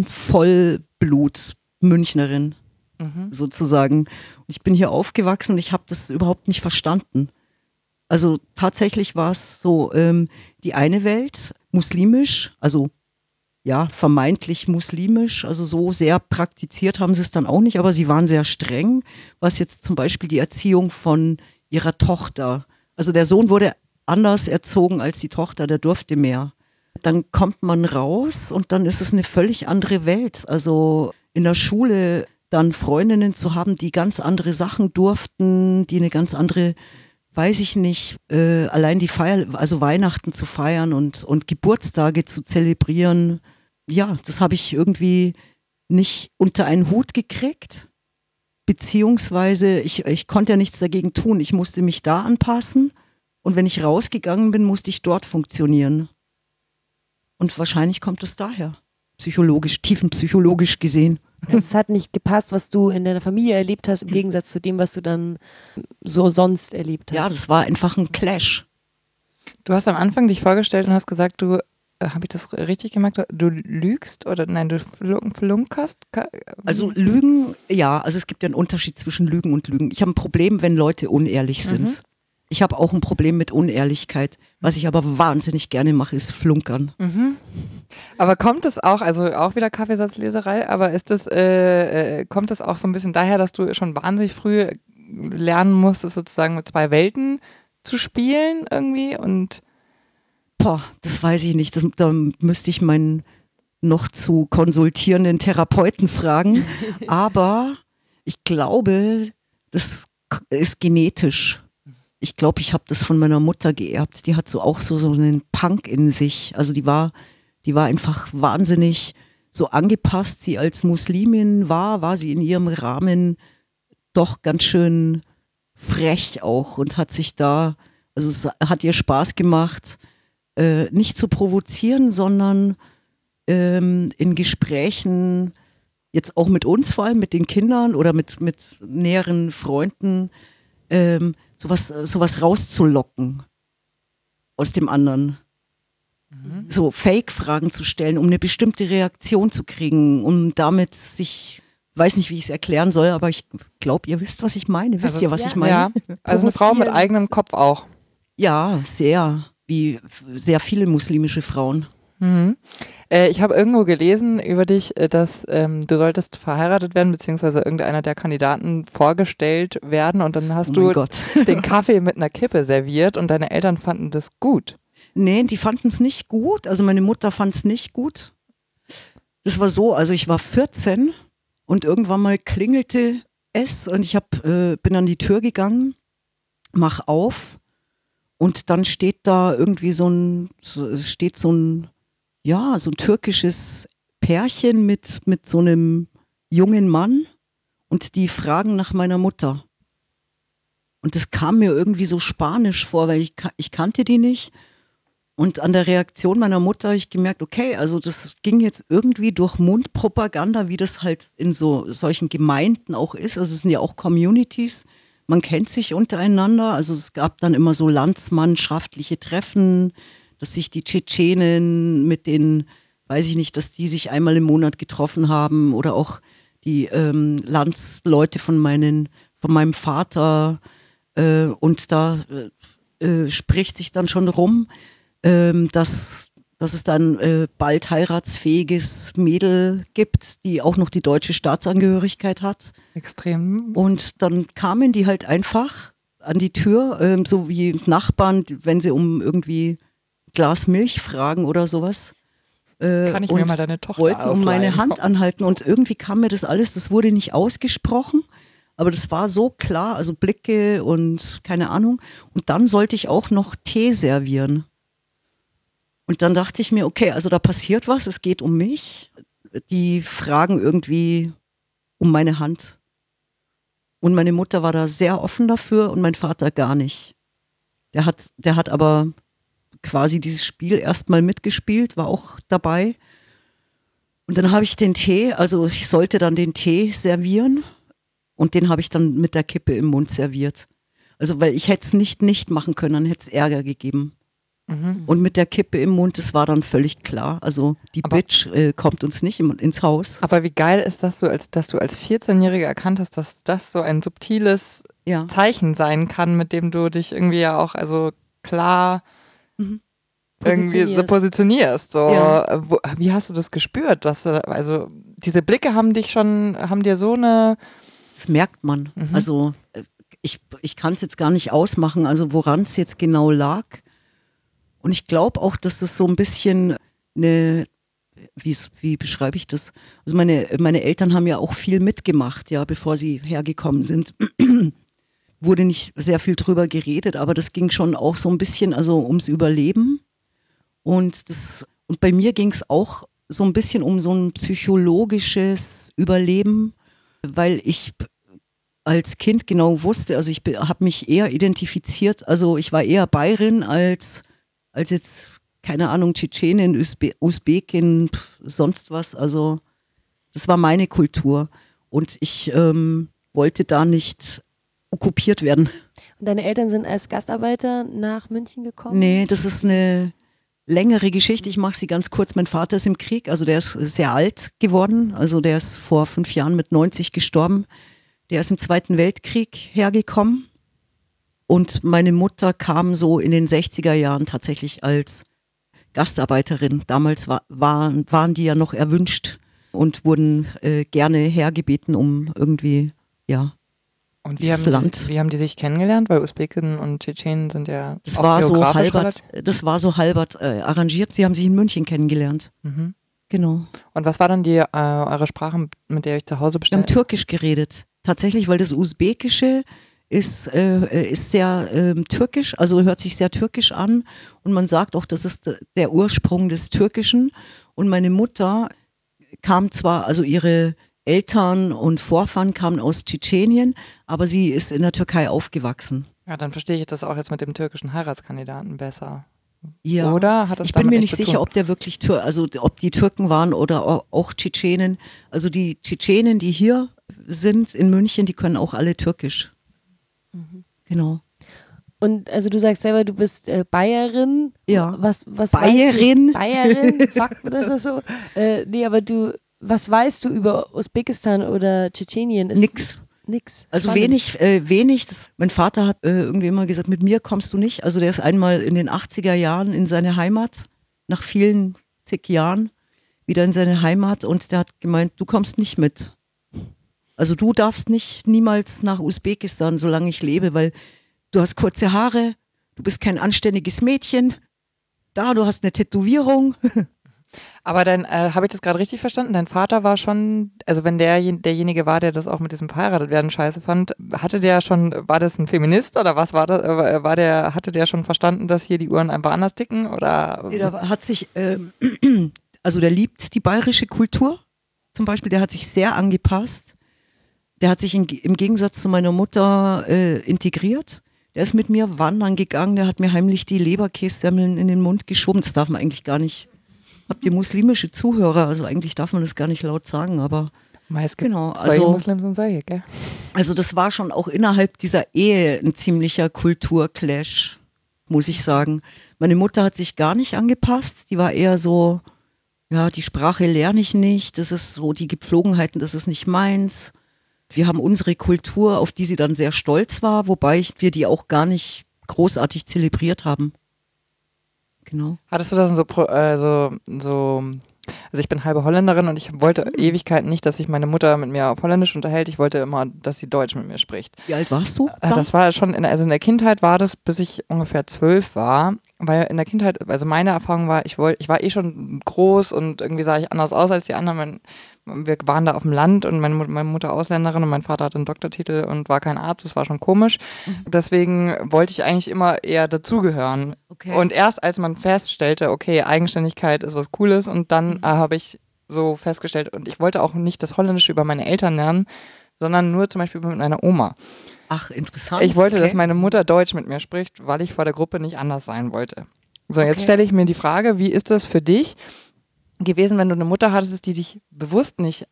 Speaker 4: Vollblut-Münchnerin
Speaker 3: mhm.
Speaker 4: sozusagen. Und ich bin hier aufgewachsen und ich habe das überhaupt nicht verstanden. Also tatsächlich war es so, ähm, die eine Welt, muslimisch, also ja, vermeintlich muslimisch, also so sehr praktiziert haben sie es dann auch nicht, aber sie waren sehr streng, was jetzt zum Beispiel die Erziehung von ihrer Tochter, also der Sohn wurde anders erzogen als die Tochter, der durfte mehr. Dann kommt man raus und dann ist es eine völlig andere Welt, also in der Schule dann Freundinnen zu haben, die ganz andere Sachen durften, die eine ganz andere, weiß ich nicht, äh, allein die Feier, also Weihnachten zu feiern und, und Geburtstage zu zelebrieren, ja, das habe ich irgendwie nicht unter einen Hut gekriegt, beziehungsweise ich, ich konnte ja nichts dagegen tun. Ich musste mich da anpassen und wenn ich rausgegangen bin, musste ich dort funktionieren. Und wahrscheinlich kommt es daher, psychologisch, tiefenpsychologisch gesehen.
Speaker 2: Es hat nicht gepasst, was du in deiner Familie erlebt hast, im Gegensatz zu dem, was du dann so sonst erlebt hast.
Speaker 4: Ja, das war einfach ein Clash.
Speaker 3: Du hast am Anfang dich vorgestellt und hast gesagt, du, äh, habe ich das richtig gemerkt, du lügst oder nein, du flunk, flunkerst? Ka-
Speaker 4: Also Lügen, ja, also es gibt ja einen Unterschied zwischen Lügen und Lügen. Ich habe ein Problem, wenn Leute unehrlich sind.
Speaker 3: Mhm.
Speaker 4: Ich habe auch ein Problem mit Unehrlichkeit. Was ich aber wahnsinnig gerne mache, ist Flunkern.
Speaker 3: Mhm. Aber kommt es auch, also auch wieder Kaffeesatzleserei, aber ist das, äh, äh, kommt es auch so ein bisschen daher, dass du schon wahnsinnig früh lernen musstest, sozusagen mit zwei Welten zu spielen irgendwie und
Speaker 4: Boah, das weiß ich nicht. Das, da müsste ich meinen noch zu konsultierenden Therapeuten fragen. Aber ich glaube, das ist genetisch. Ich glaube, ich habe das von meiner Mutter geerbt. Die hat so auch so, so einen Punk in sich. Also die war, die war einfach wahnsinnig so angepasst. Sie als Muslimin war, war sie in ihrem Rahmen doch ganz schön frech auch und hat sich da, also es hat ihr Spaß gemacht, äh, nicht zu provozieren, sondern ähm, in Gesprächen, jetzt auch mit uns vor allem, mit den Kindern oder mit, mit näheren Freunden, ähm, sowas, sowas rauszulocken aus dem anderen. Mhm. So Fake-Fragen zu stellen, um eine bestimmte Reaktion zu kriegen, um damit sich, weiß nicht, wie ich es erklären soll, aber ich glaube, ihr wisst, was ich meine. Wisst
Speaker 3: also,
Speaker 4: ihr, was
Speaker 2: ja,
Speaker 4: ich meine?
Speaker 3: ja, also eine Frau mit eigenem Kopf auch.
Speaker 4: Ja, sehr. Wie sehr viele muslimische Frauen.
Speaker 3: Mhm. Äh, ich habe irgendwo gelesen über dich, äh, dass ähm, du solltest verheiratet werden, beziehungsweise irgendeiner der Kandidaten vorgestellt werden und dann hast
Speaker 4: Oh
Speaker 3: du
Speaker 4: mein Gott.
Speaker 3: den Kaffee mit einer Kippe serviert und deine Eltern fanden das gut.
Speaker 4: Nee, die fanden es nicht gut. Also meine Mutter fand es nicht gut. Das war so, also ich war vierzehn und irgendwann mal klingelte es und ich hab, äh, bin an die Tür gegangen, mach auf und dann steht da irgendwie so ein, so, steht so ein, ja, so ein türkisches Pärchen mit, mit so einem jungen Mann und die fragen nach meiner Mutter. Und das kam mir irgendwie so spanisch vor, weil ich, ich kannte die nicht. Und an der Reaktion meiner Mutter habe ich gemerkt, okay, also das ging jetzt irgendwie durch Mundpropaganda, wie das halt in so solchen Gemeinden auch ist. Also es sind ja auch Communities, man kennt sich untereinander. Also es gab dann immer so landsmannschaftliche Treffen, dass sich die Tschetschenen mit den, weiß ich nicht, dass die sich einmal im Monat getroffen haben oder auch die ähm, Landsleute von, meinen, von meinem Vater. Äh, und da äh, spricht sich dann schon rum, dass dass es dann äh, bald heiratsfähiges Mädel gibt, die auch noch die deutsche Staatsangehörigkeit hat.
Speaker 3: Extrem.
Speaker 4: Und dann kamen die halt einfach an die Tür, ähm, so wie Nachbarn, wenn sie um irgendwie Glas Milch fragen oder sowas. Äh,
Speaker 3: Kann ich mir mal deine Tochter
Speaker 4: wollten
Speaker 3: ausleihen?
Speaker 4: um meine Hand anhalten und irgendwie kam mir das alles, das wurde nicht ausgesprochen, aber das war so klar, also Blicke und keine Ahnung. Und dann sollte ich auch noch Tee servieren. Und dann dachte ich mir, okay, also da passiert was, es geht um mich. Die fragen irgendwie um meine Hand. Und meine Mutter war da sehr offen dafür und mein Vater gar nicht. Der hat, der hat aber quasi dieses Spiel erstmal mitgespielt, war auch dabei. Und dann habe ich den Tee, also ich sollte dann den Tee servieren und den habe ich dann mit der Kippe im Mund serviert. Also weil ich hätte es nicht nicht machen können, dann hätte es Ärger gegeben. Mhm. Und mit der Kippe im Mund, das war dann völlig klar. Also die aber, Bitch äh, kommt uns nicht im, ins Haus.
Speaker 3: Aber wie geil ist das, du als, dass du als vierzehnjährige erkannt hast, dass das so ein subtiles ja. Zeichen sein kann, mit dem du dich irgendwie ja auch also klar mhm. irgendwie so positionierst. So. Ja. Wo, wie hast du das gespürt? Dass du, also diese Blicke haben dich schon, haben dir so eine...
Speaker 4: Das merkt man. Mhm. Also ich, ich kann es jetzt gar nicht ausmachen, also woran es jetzt genau lag. Und ich glaube auch, dass das so ein bisschen eine, wie, wie beschreibe ich das? Also meine, meine Eltern haben ja auch viel mitgemacht, ja, bevor sie hergekommen sind. Wurde nicht sehr viel drüber geredet, aber das ging schon auch so ein bisschen also ums Überleben. Und, das, und bei mir ging es auch so ein bisschen um so ein psychologisches Überleben, weil ich als Kind genau wusste, also ich habe mich eher identifiziert, also ich war eher Bayerin als als jetzt, keine Ahnung, Tschetschenin, Usbe- Usbekin, sonst was. Also das war meine Kultur und ich ähm, wollte da nicht okkupiert werden.
Speaker 2: Und deine Eltern sind als Gastarbeiter nach München gekommen?
Speaker 4: Nee, das ist eine längere Geschichte. Ich mache sie ganz kurz. Mein Vater ist im Krieg, also der ist sehr alt geworden. Also der ist vor fünf Jahren mit neunzig gestorben. Der ist im Zweiten Weltkrieg hergekommen. Und meine Mutter kam so in den sechziger Jahren tatsächlich als Gastarbeiterin. Damals war, waren, waren die ja noch erwünscht und wurden äh, gerne hergebeten, um irgendwie, ja,
Speaker 3: und wie haben,
Speaker 4: Land.
Speaker 3: Die, wie haben die sich kennengelernt? Weil Usbeken und Tschetschenen sind ja
Speaker 4: das
Speaker 3: auch
Speaker 4: war so
Speaker 3: geografisch
Speaker 4: halbert, Das war so halbert äh, arrangiert. Sie haben sich in München kennengelernt. Mhm. Genau.
Speaker 3: Und was war dann die, äh, eure Sprache, mit der ihr euch zu Hause bestellt?
Speaker 4: Wir haben Türkisch geredet. Tatsächlich, weil das Usbekische ist, äh, ist sehr äh, türkisch, also hört sich sehr türkisch an und man sagt auch, das ist der Ursprung des Türkischen und meine Mutter kam zwar, also ihre Eltern und Vorfahren kamen aus Tschetschenien, aber sie ist in der Türkei aufgewachsen.
Speaker 3: Ja, dann verstehe ich das auch jetzt mit dem türkischen Heiratskandidaten besser.
Speaker 4: Ja,
Speaker 3: oder hat das
Speaker 4: ich bin mir nicht
Speaker 3: zu
Speaker 4: sicher,
Speaker 3: tun?
Speaker 4: ob der wirklich, Tür, also ob die Türken waren oder auch Tschetschenen. Also die Tschetschenen, die hier sind in München, die können auch alle Türkisch. Mhm. Genau.
Speaker 2: Und also du sagst selber, du bist äh, Bayerin.
Speaker 4: Ja.
Speaker 2: Was, was
Speaker 4: Bayerin.
Speaker 2: Bayerin, sagt man das so? Äh, nee, aber du, was weißt du über Usbekistan oder Tschetschenien? Ist
Speaker 4: Nix.
Speaker 2: Nix.
Speaker 4: Also
Speaker 2: Spannend.
Speaker 4: wenig, äh, wenig. Das, mein Vater hat äh, irgendwie immer gesagt, mit mir kommst du nicht. Also der ist einmal in den achtziger Jahren in seine Heimat, nach vielen zig Jahren wieder in seine Heimat und der hat gemeint, du kommst nicht mit. Also du darfst nicht niemals nach Usbekistan, solange ich lebe, weil du hast kurze Haare, du bist kein anständiges Mädchen, da, du hast eine Tätowierung.
Speaker 3: Aber dann äh, habe ich das gerade richtig verstanden? Dein Vater war schon, also wenn der derjenige war, der das auch mit diesem verheiratet werden scheiße fand, hatte der schon, war das ein Feminist oder was war das? War der, hatte der schon verstanden, dass hier die Uhren einfach anders ticken? Oder?
Speaker 4: Nee, der hat sich, äh, also der liebt die bayerische Kultur zum Beispiel, der hat sich sehr angepasst. Der hat sich in, im Gegensatz zu meiner Mutter äh, integriert. Der ist mit mir wandern gegangen, der hat mir heimlich die Leberkässemmeln in den Mund geschoben. Das darf man eigentlich gar nicht. Habt ihr muslimische Zuhörer? Also eigentlich darf man das gar nicht laut sagen, aber
Speaker 3: es gibt
Speaker 4: genau.
Speaker 3: solche
Speaker 4: Also,
Speaker 3: Muslims und solche, gell?
Speaker 4: Also das war schon auch innerhalb dieser Ehe ein ziemlicher Kulturclash, muss ich sagen. Meine Mutter hat sich gar nicht angepasst. Die war eher so, ja, die Sprache lerne ich nicht. Das ist so, die Gepflogenheiten, das ist nicht meins. Wir haben unsere Kultur, auf die sie dann sehr stolz war, wobei wir die auch gar nicht großartig zelebriert haben. genau.
Speaker 3: Hattest du das so, pro- äh, so, so, also ich bin halbe Holländerin und ich wollte mhm. Ewigkeiten nicht, dass sich meine Mutter mit mir auf Holländisch unterhält. Ich wollte immer, dass sie Deutsch mit mir spricht.
Speaker 4: Wie alt warst du?
Speaker 3: Äh, das war schon, in, also in der Kindheit war das, bis ich ungefähr zwölf war, weil in der Kindheit, also meine Erfahrung war, ich wollte, ich war eh schon groß und irgendwie sah ich anders aus als die anderen. Mein, wir waren da auf dem Land und meine, meine Mutter Ausländerin und mein Vater hatte einen Doktortitel und war kein Arzt, das war schon komisch. Mhm. Deswegen wollte ich eigentlich immer eher dazugehören. Okay. Und erst als man feststellte, okay, Eigenständigkeit ist was Cooles und dann mhm. äh, habe ich so festgestellt und ich wollte auch nicht das Holländische über meine Eltern lernen, sondern nur zum Beispiel mit meiner Oma.
Speaker 4: Ach, interessant.
Speaker 3: Ich wollte,
Speaker 4: okay.
Speaker 3: dass meine Mutter Deutsch mit mir spricht, weil ich vor der Gruppe nicht anders sein wollte. So, jetzt okay. stelle ich mir die Frage, wie ist das für dich gewesen, wenn du eine Mutter hattest, die dich bewusst nicht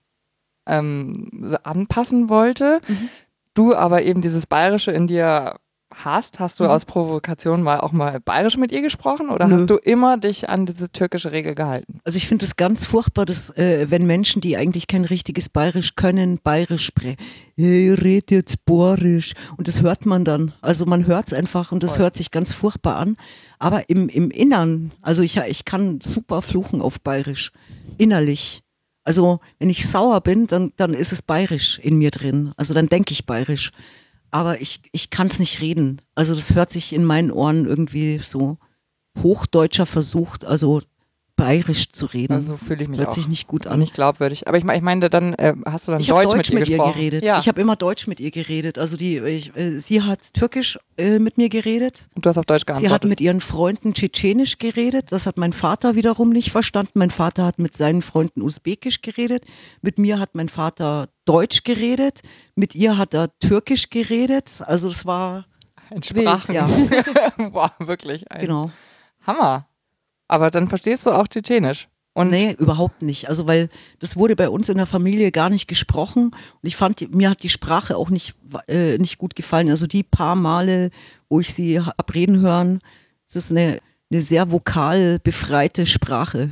Speaker 3: ähm, so anpassen wollte, mhm. du aber eben dieses Bayerische in dir hast? Hast du mhm. aus Provokation mal auch mal Bayerisch mit ihr gesprochen oder Nö. hast du immer dich an diese türkische Regel gehalten?
Speaker 4: Also ich finde es ganz furchtbar, dass äh, wenn Menschen, die eigentlich kein richtiges Bayerisch können, Bayerisch sprechen. Hey, red jetzt Bayerisch. Und das hört man dann. Also man hört es einfach und das Voll. hört sich ganz furchtbar an. Aber im, im Innern, also ich, ich kann super fluchen auf Bayerisch. Innerlich. Also wenn ich sauer bin, dann, dann ist es Bayerisch in mir drin. Also dann denke ich Bayerisch. Aber ich, ich kann es nicht reden. Also das hört sich in meinen Ohren irgendwie so hochdeutscher versucht, also bayerisch zu reden.
Speaker 3: Also fühle ich mich
Speaker 4: hört
Speaker 3: auch
Speaker 4: sich nicht gut an.
Speaker 3: Nicht glaubwürdig. Aber ich, ich meine, dann äh, hast du dann
Speaker 4: ich
Speaker 3: Deutsch,
Speaker 4: Deutsch
Speaker 3: mit ihr
Speaker 4: mit
Speaker 3: gesprochen?
Speaker 4: Ihr geredet.
Speaker 3: Ja.
Speaker 4: Ich habe immer Deutsch mit ihr geredet. Also die, ich, äh, sie hat Türkisch äh, mit mir geredet.
Speaker 3: Und du hast auf Deutsch geantwortet?
Speaker 4: Sie hat mit ihren Freunden Tschetschenisch geredet. Das hat mein Vater wiederum nicht verstanden. Mein Vater hat mit seinen Freunden Usbekisch geredet. Mit mir hat mein Vater Deutsch geredet. Mit ihr hat er Türkisch geredet. Also es war
Speaker 3: ein Sprachen.
Speaker 4: Ja.
Speaker 3: Boah, wirklich. Ein
Speaker 4: genau.
Speaker 3: Hammer. Aber dann verstehst du auch Tschetschenisch?
Speaker 4: Und nee, überhaupt nicht. Also weil das wurde bei uns in der Familie gar nicht gesprochen und ich fand, mir hat die Sprache auch nicht, äh, nicht gut gefallen. Also die paar Male, wo ich sie hab reden hören, es ist eine, eine sehr vokal befreite Sprache.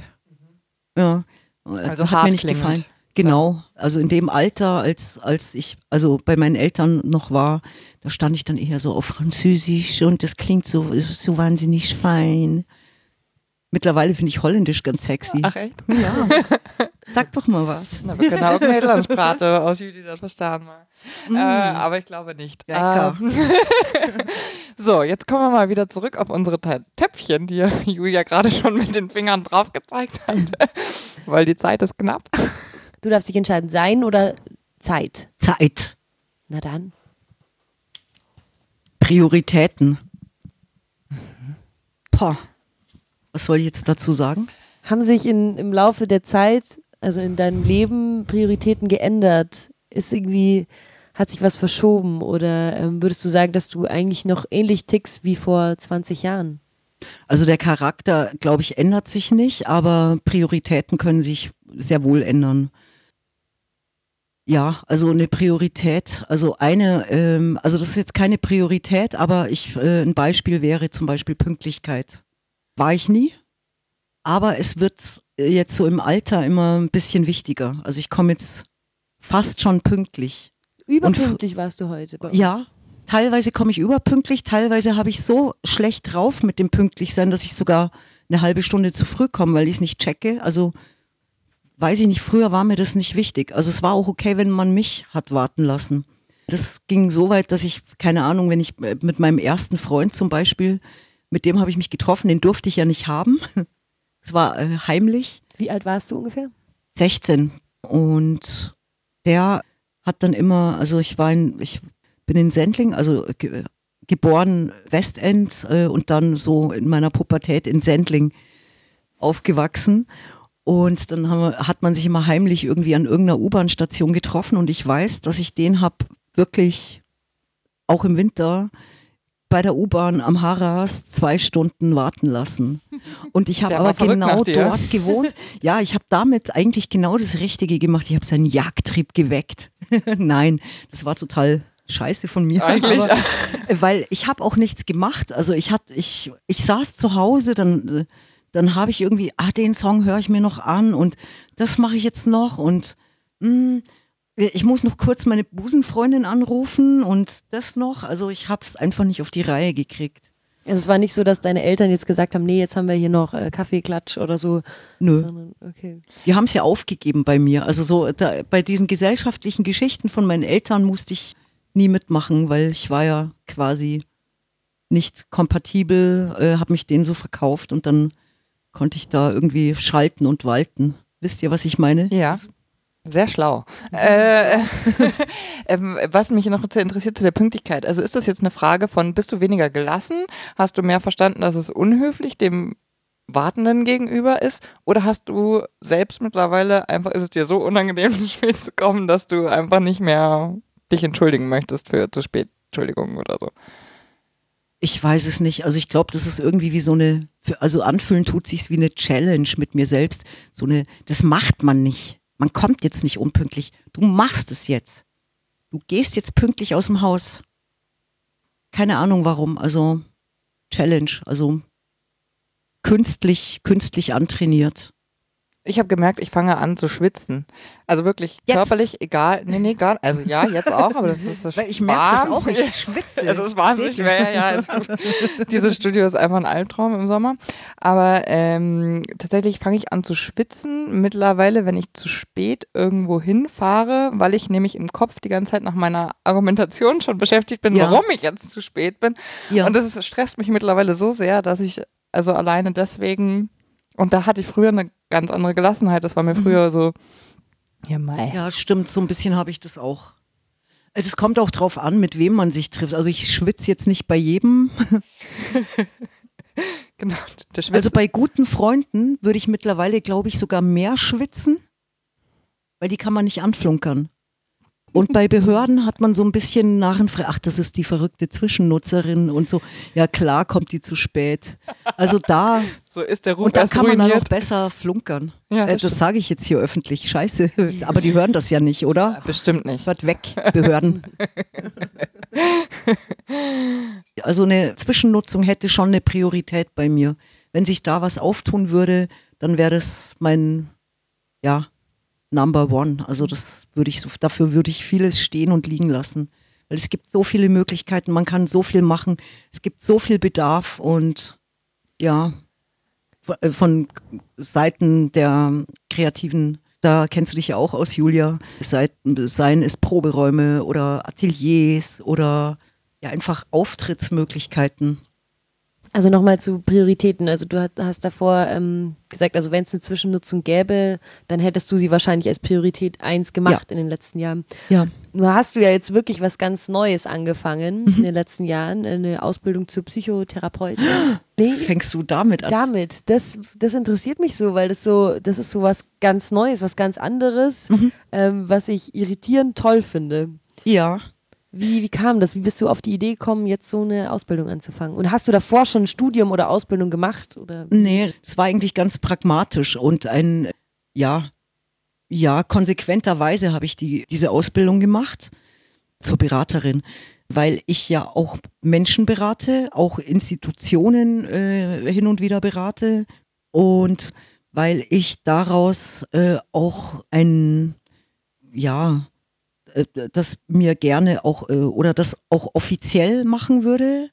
Speaker 4: Ja.
Speaker 3: Also
Speaker 4: hat
Speaker 3: hart
Speaker 4: mir nicht
Speaker 3: klingend.
Speaker 4: gefallen. Genau. Also in dem Alter, als, als ich also bei meinen Eltern noch war, da stand ich dann eher so auf Französisch und das klingt so, so wahnsinnig fein. Mittlerweile finde ich Holländisch ganz sexy.
Speaker 3: Ach echt?
Speaker 4: Ja. Sag doch mal was.
Speaker 3: Na, wir können auch Nederlands praten, als jullie das verstehen mal. Mm. Äh, aber ich glaube nicht.
Speaker 4: Ja,
Speaker 3: ähm. So, jetzt kommen wir mal wieder zurück auf unsere Töpfchen, die Julia gerade schon mit den Fingern drauf gezeigt hat, weil die Zeit ist knapp.
Speaker 2: Du darfst dich entscheiden, sein oder Zeit?
Speaker 4: Zeit.
Speaker 2: Na dann.
Speaker 4: Prioritäten. Mhm. Poh. Was soll ich jetzt dazu sagen?
Speaker 2: Haben sich in, im Laufe der Zeit, also in deinem Leben, Prioritäten geändert? Ist irgendwie, hat sich was verschoben? Oder ähm, würdest du sagen, dass du eigentlich noch ähnlich tickst wie vor zwanzig Jahren?
Speaker 4: Also der Charakter, glaube ich, ändert sich nicht, aber Prioritäten können sich sehr wohl ändern. Ja, also eine Priorität, also eine, ähm, also das ist jetzt keine Priorität, aber ich, äh, ein Beispiel wäre zum Beispiel Pünktlichkeit. War ich nie, aber es wird jetzt so im Alter immer ein bisschen wichtiger. Also ich komme jetzt fast schon pünktlich.
Speaker 2: Überpünktlich warst du heute bei uns.
Speaker 4: Ja, teilweise komme ich überpünktlich, teilweise habe ich so schlecht drauf mit dem Pünktlichsein, dass ich sogar eine halbe Stunde zu früh komme, weil ich es nicht checke. Also weiß ich nicht, früher war mir das nicht wichtig. Also es war auch okay, wenn man mich hat warten lassen. Das ging so weit, dass ich, keine Ahnung, wenn ich mit meinem ersten Freund zum Beispiel, mit dem habe ich mich getroffen, den durfte ich ja nicht haben. Es war äh, heimlich.
Speaker 2: Wie alt warst du ungefähr?
Speaker 4: sechzehn. Und der hat dann immer, also ich war in, ich bin in Sendling, also ge geboren Westend äh, und dann so in meiner Pubertät in Sendling aufgewachsen. Und dann haben wir, hat man sich immer heimlich irgendwie an irgendeiner U-Bahn-Station getroffen und ich weiß, dass ich den habe wirklich auch im Winter bei der U-Bahn am Harras zwei Stunden warten lassen. Und ich habe aber genau dort gewohnt. Ja, ich habe damit eigentlich genau das Richtige gemacht. Ich habe seinen Jagdtrieb geweckt. Nein, das war total scheiße von mir.
Speaker 3: Eigentlich.
Speaker 4: Aber, weil ich habe auch nichts gemacht. Also ich, hat, ich, ich saß zu Hause, dann, dann habe ich irgendwie, ah, den Song höre ich mir noch an und das mache ich jetzt noch und mh, ich muss noch kurz meine Busenfreundin anrufen und das noch. Also ich habe es einfach nicht auf die Reihe gekriegt.
Speaker 2: Also es war nicht so, dass deine Eltern jetzt gesagt haben, nee, jetzt haben wir hier noch äh, Kaffeeklatsch oder so.
Speaker 4: Nö.
Speaker 2: Sondern, okay.
Speaker 4: Die haben es ja aufgegeben bei mir. Also so da, bei diesen gesellschaftlichen Geschichten von meinen Eltern musste ich nie mitmachen, weil ich war ja quasi nicht kompatibel, äh, habe mich denen so verkauft und dann konnte ich da irgendwie schalten und walten. Wisst ihr, was ich meine?
Speaker 3: Ja. Sehr schlau. Äh, ähm, was mich noch interessiert zu der Pünktlichkeit. Also ist das jetzt eine Frage von, bist du weniger gelassen? Hast du mehr verstanden, dass es unhöflich dem Wartenden gegenüber ist? Oder hast du selbst mittlerweile einfach, ist es dir so unangenehm, zu spät zu kommen, dass du einfach nicht mehr dich entschuldigen möchtest für zu spät, Entschuldigung oder so?
Speaker 4: Ich weiß es nicht. Also ich glaube, das ist irgendwie wie so eine, also anfühlen tut sich's wie eine Challenge mit mir selbst. So eine, das macht man nicht. Man kommt jetzt nicht unpünktlich. Du machst es jetzt. Du gehst jetzt pünktlich aus dem Haus. Keine Ahnung warum. Also Challenge. Also künstlich, künstlich antrainiert.
Speaker 3: Ich habe gemerkt, ich fange an zu schwitzen. Also wirklich
Speaker 4: jetzt?
Speaker 3: Körperlich, egal. Nee, nee, gar Also ja, jetzt auch, aber das ist das
Speaker 4: Weil ich merke das auch, ich schwitze.
Speaker 3: Es ist wahnsinnig schwer, ja. Also, dieses Studio ist einfach ein Albtraum im Sommer. Aber ähm, tatsächlich fange ich an zu schwitzen mittlerweile, wenn ich zu spät irgendwo hinfahre, weil ich nämlich im Kopf die ganze Zeit nach meiner Argumentation schon beschäftigt bin,
Speaker 4: ja.
Speaker 3: warum ich jetzt zu spät bin.
Speaker 4: Ja.
Speaker 3: Und das stresst mich mittlerweile so sehr, dass ich also alleine deswegen, und da hatte ich früher eine ganz andere Gelassenheit, das war mir früher so, ja mei.
Speaker 4: Ja, stimmt, so ein bisschen habe ich das auch. Also es kommt auch drauf an, mit wem man sich trifft. Also ich schwitze jetzt nicht bei jedem.
Speaker 3: Genau, der
Speaker 4: also bei guten Freunden würde ich mittlerweile, glaube ich, sogar mehr schwitzen, weil die kann man nicht anflunkern. Und bei Behörden hat man so ein bisschen Narrenfrei, ach, das ist die verrückte Zwischennutzerin und so. Ja klar, kommt die zu spät. Also da,
Speaker 3: so ist der Ruf
Speaker 4: und da
Speaker 3: erst
Speaker 4: kann man dann
Speaker 3: ruiniert.
Speaker 4: auch besser flunkern.
Speaker 3: Ja, das
Speaker 4: äh, das sage ich jetzt hier öffentlich, scheiße. Aber die hören das ja nicht, oder?
Speaker 3: Ja, bestimmt nicht.
Speaker 4: Wird weg, Behörden. Also eine Zwischennutzung hätte schon eine Priorität bei mir. Wenn sich da was auftun würde, dann wäre das mein, ja, Number one. Also das würde ich so, dafür würde ich vieles stehen und liegen lassen. Weil es gibt so viele Möglichkeiten, man kann so viel machen, es gibt so viel Bedarf und ja, von Seiten der Kreativen, da kennst du dich ja auch aus, Julia, Seiten, seien es Proberäume oder Ateliers oder ja einfach Auftrittsmöglichkeiten.
Speaker 2: Also nochmal zu Prioritäten. Also du hast davor ähm, gesagt, also wenn es eine Zwischennutzung gäbe, dann hättest du sie wahrscheinlich als Priorität eins gemacht ja. in den letzten Jahren.
Speaker 4: Ja.
Speaker 2: Nur hast du ja jetzt wirklich was ganz Neues angefangen mhm. in den letzten Jahren, eine Ausbildung zur Psychotherapeutin.
Speaker 4: Nee, fängst du damit an?
Speaker 2: Damit. Das, das interessiert mich so, weil das so, das ist so was ganz Neues, was ganz anderes, mhm. ähm, was ich irritierend toll finde.
Speaker 4: Ja.
Speaker 2: Wie, wie kam das? Wie bist du auf die Idee gekommen, jetzt so eine Ausbildung anzufangen? Und hast du davor schon ein Studium oder Ausbildung gemacht? Oder?
Speaker 4: Nee, es war eigentlich ganz pragmatisch und ein, ja, ja, konsequenterweise habe ich die, diese Ausbildung gemacht zur Beraterin, weil ich ja auch Menschen berate, auch Institutionen äh, hin und wieder berate und weil ich daraus äh, auch ein, ja, das mir gerne auch oder das auch offiziell machen würde.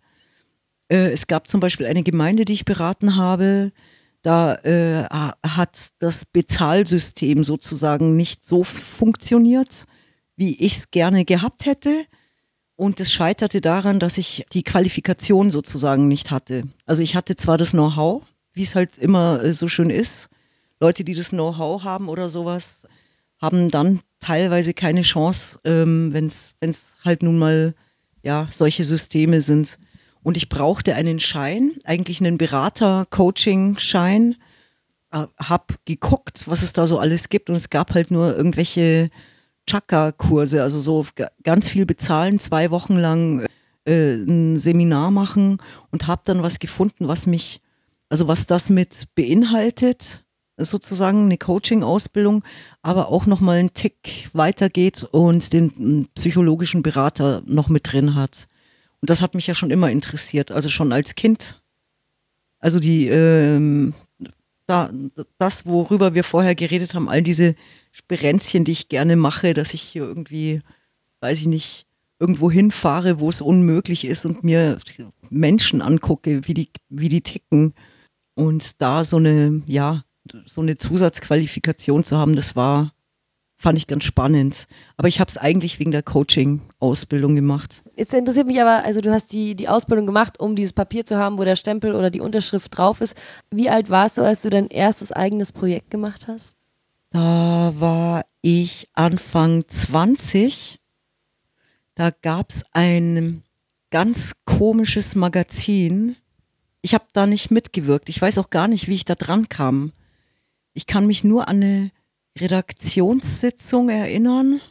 Speaker 4: Es gab zum Beispiel eine Gemeinde, die ich beraten habe, da äh, hat das Bezahlsystem sozusagen nicht so funktioniert, wie ich es gerne gehabt hätte. Und es scheiterte daran, dass ich die Qualifikation sozusagen nicht hatte. Also ich hatte zwar das Know-how, wie es halt immer äh, so schön ist. Leute, die das Know-how haben oder sowas, haben dann teilweise keine Chance, ähm, wenn es halt nun mal ja solche Systeme sind. Und ich brauchte einen Schein, eigentlich einen Berater-Coaching-Schein, äh, habe geguckt, was es da so alles gibt und es gab halt nur irgendwelche Chakra-Kurse, also so g- ganz viel bezahlen, zwei Wochen lang äh, ein Seminar machen und habe dann was gefunden, was mich, also was das mit beinhaltet, sozusagen eine Coaching-Ausbildung, aber auch nochmal einen Tick weitergeht und den psychologischen Berater noch mit drin hat. Und das hat mich ja schon immer interessiert, also schon als Kind. Also die, ähm, da, das, worüber wir vorher geredet haben, all diese Sperenzchen, die ich gerne mache, dass ich hier irgendwie, weiß ich nicht, irgendwo hinfahre, wo es unmöglich ist und mir Menschen angucke, wie die, wie die ticken. Und da so eine, ja, so eine Zusatzqualifikation zu haben, das war, fand ich ganz spannend. Aber ich habe es eigentlich wegen der Coaching-Ausbildung gemacht.
Speaker 2: Jetzt interessiert mich aber, also du hast die, die Ausbildung gemacht, um dieses Papier zu haben, wo der Stempel oder die Unterschrift drauf ist. Wie alt warst du, als du dein erstes eigenes Projekt gemacht hast?
Speaker 4: Da war ich Anfang zwanzig. Da gab es ein ganz komisches Magazin. Ich habe da nicht mitgewirkt. Ich weiß auch gar nicht, wie ich da dran kam. Ich kann mich nur an eine Redaktionssitzung erinnern,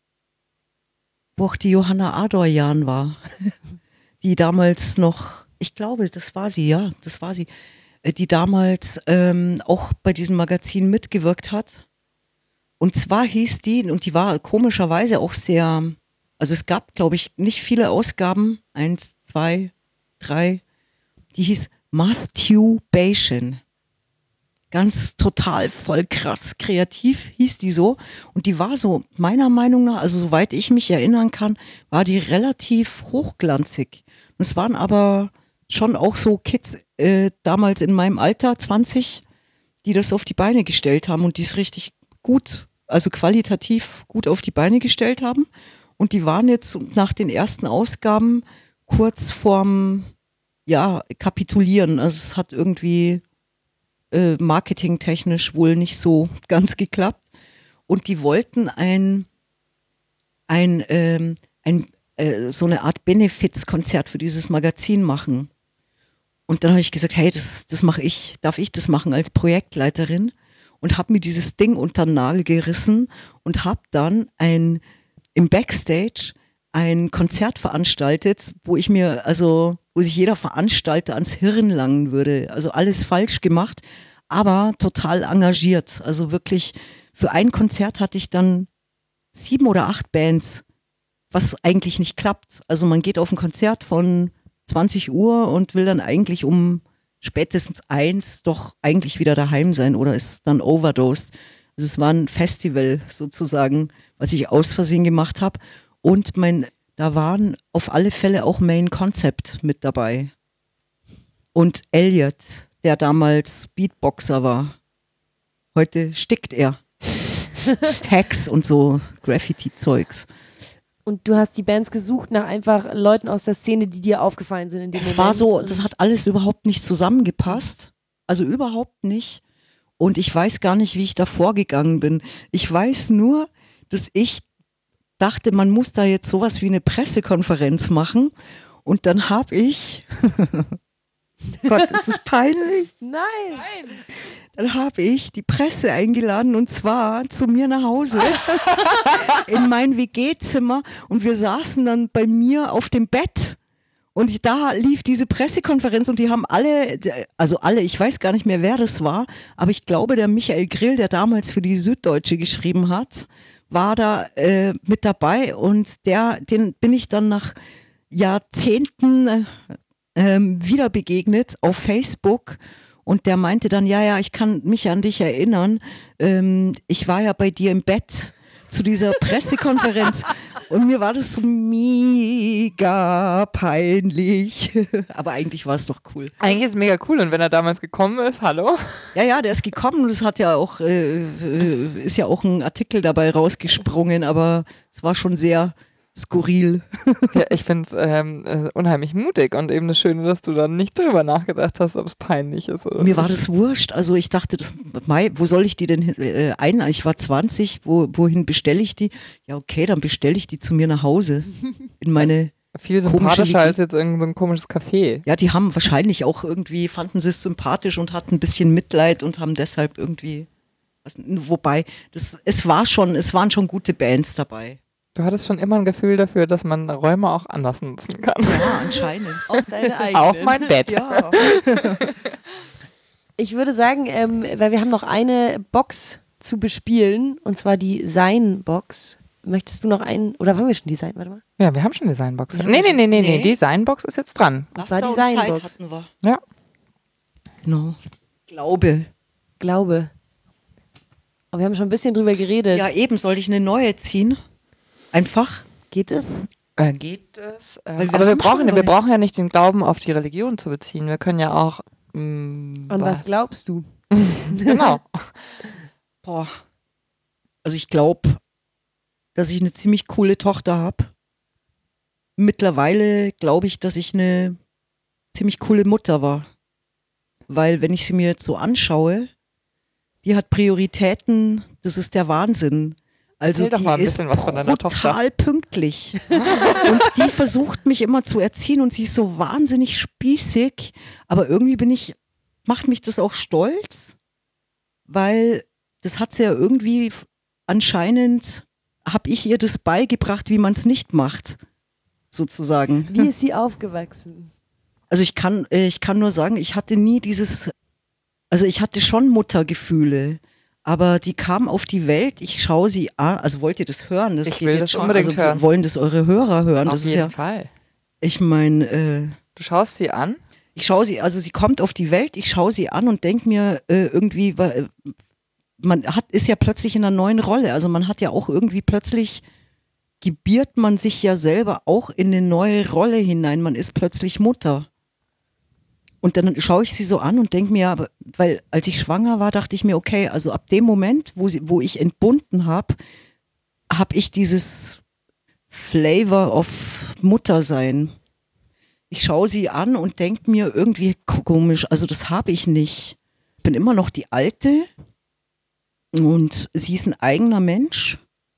Speaker 4: wo auch die Johanna Adorjan war, die damals noch, ich glaube, das war sie, ja, das war sie, die damals ähm, auch bei diesem Magazin mitgewirkt hat. Und zwar hieß die, und die war komischerweise auch sehr, also es gab, glaube ich, nicht viele Ausgaben, eins, zwei, drei, die hieß Masturbation. Ganz total voll krass kreativ hieß die so. Und die war so, meiner Meinung nach, also soweit ich mich erinnern kann, war die relativ hochglanzig. Und es waren aber schon auch so Kids äh, damals in meinem Alter, zwanzig, die das auf die Beine gestellt haben und die es richtig gut, also qualitativ gut auf die Beine gestellt haben. Und die waren jetzt nach den ersten Ausgaben kurz vorm, ja, Kapitulieren. Also es hat irgendwie äh, marketingtechnisch wohl nicht so ganz geklappt. Und die wollten ein, ein, ähm, ein äh, so eine Art Benefizkonzert für dieses Magazin machen. Und dann habe ich gesagt, hey, das, das mache ich, darf ich das machen als Projektleiterin? Und habe mir dieses Ding unter den Nagel gerissen und habe dann ein, im Backstage ein Konzert veranstaltet, wo ich mir, also, wo sich jeder Veranstalter ans Hirn langen würde. Also alles falsch gemacht, aber total engagiert. Also wirklich, für ein Konzert hatte ich dann sieben oder acht Bands, was eigentlich nicht klappt. Also man geht auf ein Konzert von zwanzig Uhr und will dann eigentlich um spätestens eins doch eigentlich wieder daheim sein oder ist dann overdosed. Also es war ein Festival sozusagen, was ich aus Versehen gemacht habe. Und mein, da waren auf alle Fälle auch Main Concept mit dabei. Und Elliot, der damals Beatboxer war. Heute stickt er. Tags und so Graffiti-Zeugs.
Speaker 2: Und du hast die Bands gesucht nach einfach Leuten aus der Szene, die dir aufgefallen sind in dem
Speaker 4: Es
Speaker 2: Moment.
Speaker 4: war so, das hat alles überhaupt nicht zusammengepasst. Also überhaupt nicht. Und ich weiß gar nicht, wie ich da vorgegangen bin. Ich weiß nur, dass ich dachte, man muss da jetzt sowas wie eine Pressekonferenz machen. Und dann habe ich, Gott, ist das peinlich?
Speaker 2: Nein. Nein.
Speaker 4: Dann habe ich die Presse eingeladen und zwar zu mir nach Hause in mein W G-Zimmer und wir saßen dann bei mir auf dem Bett und ich, da lief diese Pressekonferenz und die haben alle, also alle, ich weiß gar nicht mehr, wer das war, aber ich glaube, der Michael Grill, der damals für die Süddeutsche geschrieben hat, war da äh, mit dabei und der, den bin ich dann nach Jahrzehnten äh, ähm, wieder begegnet auf Facebook. Und der meinte dann, ja, ja, ich kann mich an dich erinnern. Ähm, ich war ja bei dir im Bett zu dieser Pressekonferenz und mir war das so mega peinlich. Aber eigentlich war es doch cool.
Speaker 3: Eigentlich ist es mega cool und wenn er damals gekommen ist, hallo?
Speaker 4: Ja, ja, der ist gekommen und es hat ja auch, äh, ist ja auch ein Artikel dabei rausgesprungen, aber es war schon sehr skurril.
Speaker 3: Ja, ich finde es ähm, äh, unheimlich mutig und eben das Schöne, dass du dann nicht drüber nachgedacht hast, ob es peinlich ist oder
Speaker 4: Mir
Speaker 3: nicht.
Speaker 4: war das wurscht. Also ich dachte, das, Mai, wo soll ich die denn äh, ein? Ich war zwanzig, wo, wohin bestelle ich die? Ja, okay, dann bestelle ich die zu mir nach Hause. In meine
Speaker 3: Viel sympathischer als jetzt irgend so ein komisches Café.
Speaker 4: Ja, die haben wahrscheinlich auch irgendwie, fanden sie es sympathisch und hatten ein bisschen Mitleid und haben deshalb irgendwie, was, wobei, das, es war schon, es waren schon gute Bands dabei.
Speaker 3: Du hattest schon immer ein Gefühl dafür, dass man Räume auch anders nutzen kann.
Speaker 4: Ja, anscheinend.
Speaker 2: Auch deine eigenen.
Speaker 3: Auch mein Bett.
Speaker 4: Ja.
Speaker 2: Ich würde sagen, ähm, weil wir haben noch eine Box zu bespielen, und zwar die Sein-Box. Möchtest du noch einen, oder haben wir schon die Sein? Warte mal.
Speaker 3: Ja, wir haben schon die Designbox.
Speaker 2: Ja.
Speaker 3: Nee, nee, nee, nee, nee,
Speaker 4: Nee.
Speaker 3: die Designbox ist jetzt dran.
Speaker 2: Und zwar die
Speaker 4: Laster und Zeit
Speaker 2: Sein-Box.
Speaker 4: hatten wir.
Speaker 3: Ja.
Speaker 4: Genau. Glaube.
Speaker 2: Glaube. Aber wir haben schon ein bisschen drüber geredet.
Speaker 4: Ja, eben, soll ich eine neue ziehen? Einfach?
Speaker 2: Geht es?
Speaker 3: Äh, geht es? Ähm,
Speaker 4: Weil wir
Speaker 3: aber wir
Speaker 4: haben
Speaker 3: brauchen,
Speaker 4: schon
Speaker 3: wir
Speaker 4: neue-
Speaker 3: brauchen ja nicht den Glauben auf die Religion zu beziehen. Wir können ja auch. Mh,
Speaker 2: An was glaubst du?
Speaker 3: Genau.
Speaker 4: Boah. Also ich glaube, dass ich eine ziemlich coole Tochter habe. Mittlerweile glaube ich, dass ich eine ziemlich coole Mutter war. Weil wenn ich sie mir jetzt so anschaue, die hat Prioritäten, das ist der Wahnsinn. Also
Speaker 3: Erzähl doch
Speaker 4: die
Speaker 3: mal ein
Speaker 4: ist
Speaker 3: bisschen was von deiner
Speaker 4: total pünktlich. Und die versucht mich immer zu erziehen und sie ist so wahnsinnig spießig. Aber irgendwie bin ich, macht mich das auch stolz, weil das hat sie ja irgendwie f- anscheinend, habe ich ihr das beigebracht, wie man es nicht macht, sozusagen.
Speaker 2: Wie ist sie aufgewachsen?
Speaker 4: Also ich kann, äh, ich kann nur sagen, ich hatte nie dieses, also ich hatte schon Muttergefühle, aber die kam auf die Welt, ich schaue sie an, also wollt ihr das hören? Das
Speaker 3: Ich
Speaker 4: geht
Speaker 3: will
Speaker 4: jetzt
Speaker 3: das
Speaker 4: schon,
Speaker 3: unbedingt
Speaker 4: also
Speaker 3: hören.
Speaker 4: wollen das eure Hörer hören?
Speaker 3: Auf
Speaker 4: Das
Speaker 3: jeden
Speaker 4: ist ja,
Speaker 3: Fall.
Speaker 4: ich meine, äh,
Speaker 3: Du schaust sie an.
Speaker 4: ich schaue sie, also sie kommt auf die Welt, ich schaue sie an und denke mir äh, irgendwie, wa- äh, man hat, ist ja plötzlich in einer neuen Rolle, also man hat ja auch irgendwie plötzlich, gebiert man sich ja selber auch in eine neue Rolle hinein, man ist plötzlich Mutter. Und dann schaue ich sie so an und denke mir, aber, weil als ich schwanger war, dachte ich mir, okay, also ab dem Moment, wo, sie, wo ich entbunden habe, habe ich dieses Flavor of Muttersein. Ich schaue sie an und denke mir irgendwie komisch, also das habe ich nicht. Ich bin immer noch die Alte und sie ist ein eigener Mensch.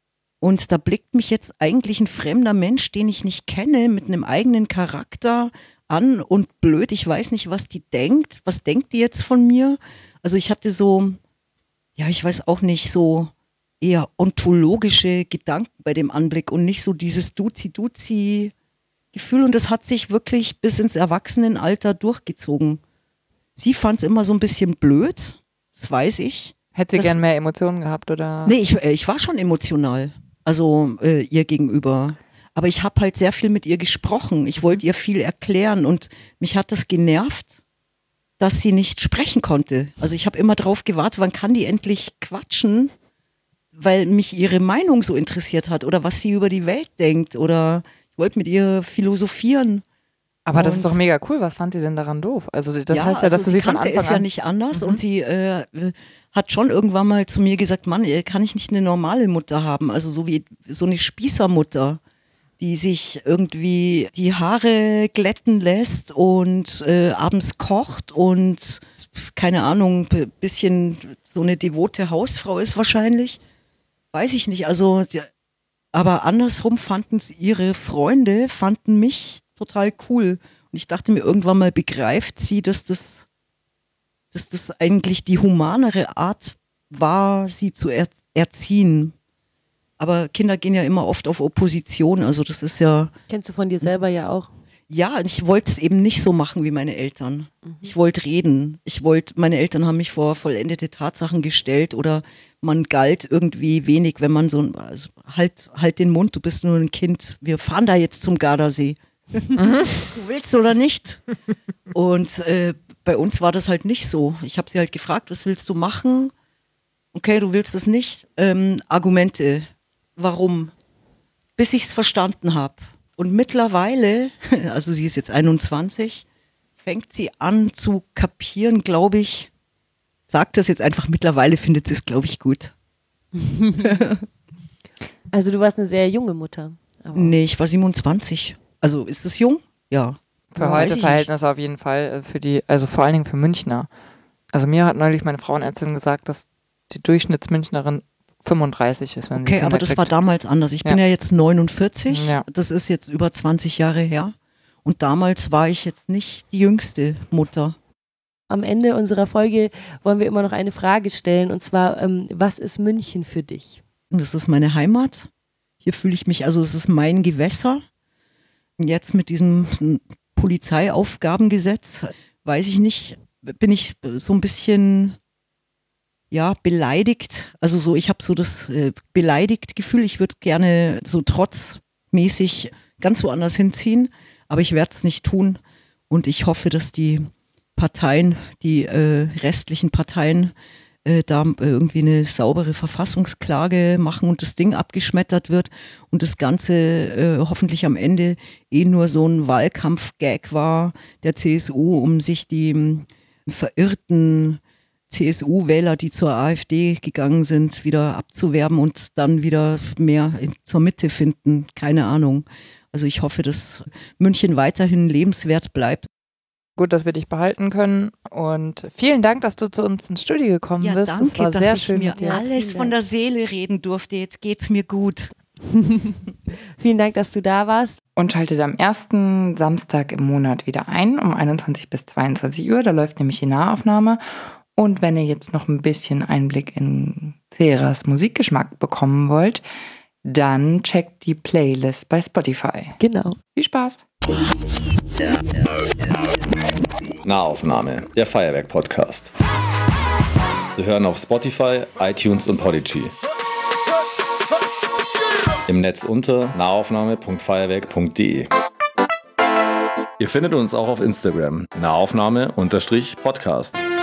Speaker 4: Und da blickt mich jetzt eigentlich ein fremder Mensch, den ich nicht kenne, mit einem eigenen Charakter an und blöd, ich weiß nicht, was die denkt. Was denkt die jetzt von mir? Also ich hatte so, ja, ich weiß auch nicht, so eher ontologische Gedanken bei dem Anblick und nicht so dieses Duzi-Duzi-Gefühl. Und das hat sich wirklich bis ins Erwachsenenalter durchgezogen. Sie fand es immer so ein bisschen blöd, das weiß ich.
Speaker 3: Hätte sie
Speaker 4: Das-
Speaker 3: gern mehr Emotionen gehabt oder?
Speaker 4: Nee, ich, äh, ich war schon emotional, also äh, ihr gegenüber. Aber ich habe halt sehr viel mit ihr gesprochen. Ich wollte ihr viel erklären und mich hat das genervt, dass sie nicht sprechen konnte. Also ich habe immer drauf gewartet, wann kann die endlich quatschen, weil mich ihre Meinung so interessiert hat oder was sie über die Welt denkt oder ich wollte mit ihr philosophieren.
Speaker 3: Aber das ist
Speaker 4: Und-
Speaker 3: doch mega cool. Was fand sie denn daran doof? Also das heißt ja,
Speaker 4: also
Speaker 3: dass du sie von
Speaker 4: kannte
Speaker 3: Anfang
Speaker 4: es ja
Speaker 3: an...
Speaker 4: nicht anders
Speaker 3: Mhm.
Speaker 4: und sie äh, äh, hat schon irgendwann mal zu mir gesagt, Mann, äh, kann ich nicht eine normale Mutter haben? Also so wie so eine Spießermutter, die sich irgendwie die Haare glätten lässt und äh, abends kocht und keine Ahnung, b- bisschen so eine devote Hausfrau ist wahrscheinlich. Weiß ich nicht. Also, die, aber andersrum fanden sie, ihre Freunde fanden mich total cool. Und ich dachte mir irgendwann mal, begreift sie, dass das, dass das eigentlich die humanere Art war, sie zu er, erziehen. Aber Kinder gehen ja immer oft auf Opposition. Also das ist ja,
Speaker 2: Kennst du von dir selber ja auch.
Speaker 4: ja, ich wollte es eben nicht so machen wie meine Eltern. Ich wollte reden. Ich wollte, meine Eltern haben mich vor vollendete Tatsachen gestellt oder man galt irgendwie wenig, wenn man so, also halt, halt den Mund, du bist nur ein Kind. Wir fahren da jetzt zum Gardasee. Du willst oder nicht? Und äh, bei uns war das halt nicht so. Ich habe sie halt gefragt, was willst du machen? Okay, du willst das nicht. Ähm, Argumente. Warum? Bis ich es verstanden habe. Und mittlerweile, also sie ist jetzt einundzwanzig, fängt sie an zu kapieren, glaube ich. Sagt das jetzt einfach, mittlerweile findet sie es, glaube ich, gut.
Speaker 2: Also du warst eine sehr junge Mutter. Aber
Speaker 4: Nee, ich war siebenundzwanzig. Also ist es jung? Ja.
Speaker 3: Für
Speaker 4: Ja, weiß
Speaker 3: heute
Speaker 4: ich
Speaker 3: Verhältnisse auf jeden Fall, äh, für die, also vor allen Dingen für Münchner. Also mir hat neulich meine Frauenärztin gesagt, dass die Durchschnittsmünchnerin fünfunddreißig ist, wenn sie
Speaker 4: Okay,
Speaker 3: Kinder
Speaker 4: aber das
Speaker 3: kriegt.
Speaker 4: war damals anders. Ich
Speaker 3: Ja.
Speaker 4: bin ja jetzt neunundvierzig.
Speaker 3: Ja.
Speaker 4: Das ist jetzt über zwanzig Jahre her. Und damals war ich jetzt nicht die jüngste Mutter.
Speaker 2: am Ende unserer Folge wollen wir immer noch eine Frage stellen und zwar, ähm, was ist München für dich?
Speaker 4: Und das ist meine Heimat. Hier fühle ich mich, also es ist mein Gewässer. Und jetzt mit diesem Polizeiaufgabengesetz, weiß ich nicht, bin ich so ein bisschen, ja, beleidigt. Also so, ich habe so das äh, beleidigt Gefühl, ich würde gerne so trotzmäßig ganz woanders hinziehen, aber ich werde es nicht tun. Und ich hoffe, dass die Parteien, die äh, restlichen Parteien äh, da irgendwie eine saubere Verfassungsklage machen und das Ding abgeschmettert wird und das Ganze äh, hoffentlich am Ende eh nur so ein Wahlkampf-Gag war der C S U, um sich die m, verirrten C S U-Wähler, die zur AfD gegangen sind, wieder abzuwerben und dann wieder mehr in, zur Mitte finden. Keine Ahnung. Also ich hoffe, dass München weiterhin lebenswert bleibt.
Speaker 3: Gut, dass wir dich behalten können und vielen Dank, dass du zu uns ins Studio gekommen
Speaker 4: Ja,
Speaker 3: bist.
Speaker 4: danke,
Speaker 3: das war
Speaker 4: dass
Speaker 3: sehr
Speaker 4: ich
Speaker 3: schön
Speaker 4: mir
Speaker 3: mit dir.
Speaker 4: alles von der Seele reden durfte. Jetzt geht's mir gut.
Speaker 2: Vielen Dank, dass du da warst.
Speaker 3: Und schaltet am ersten Samstag im Monat wieder ein, um einundzwanzig bis zweiundzwanzig Uhr. Da läuft nämlich die Nahaufnahme. Und wenn ihr jetzt noch ein bisschen Einblick in Seras Musikgeschmack bekommen wollt, dann checkt die Playlist bei Spotify.
Speaker 2: Genau.
Speaker 3: Viel Spaß!
Speaker 1: Nahaufnahme, der Feuerwerk-Podcast. Zu hören auf Spotify, iTunes und Podigy. Im Netz unter nahaufnahme punkt feuerwerk punkt de. Ihr findet uns auch auf Instagram, Nahaufnahme-Podcast.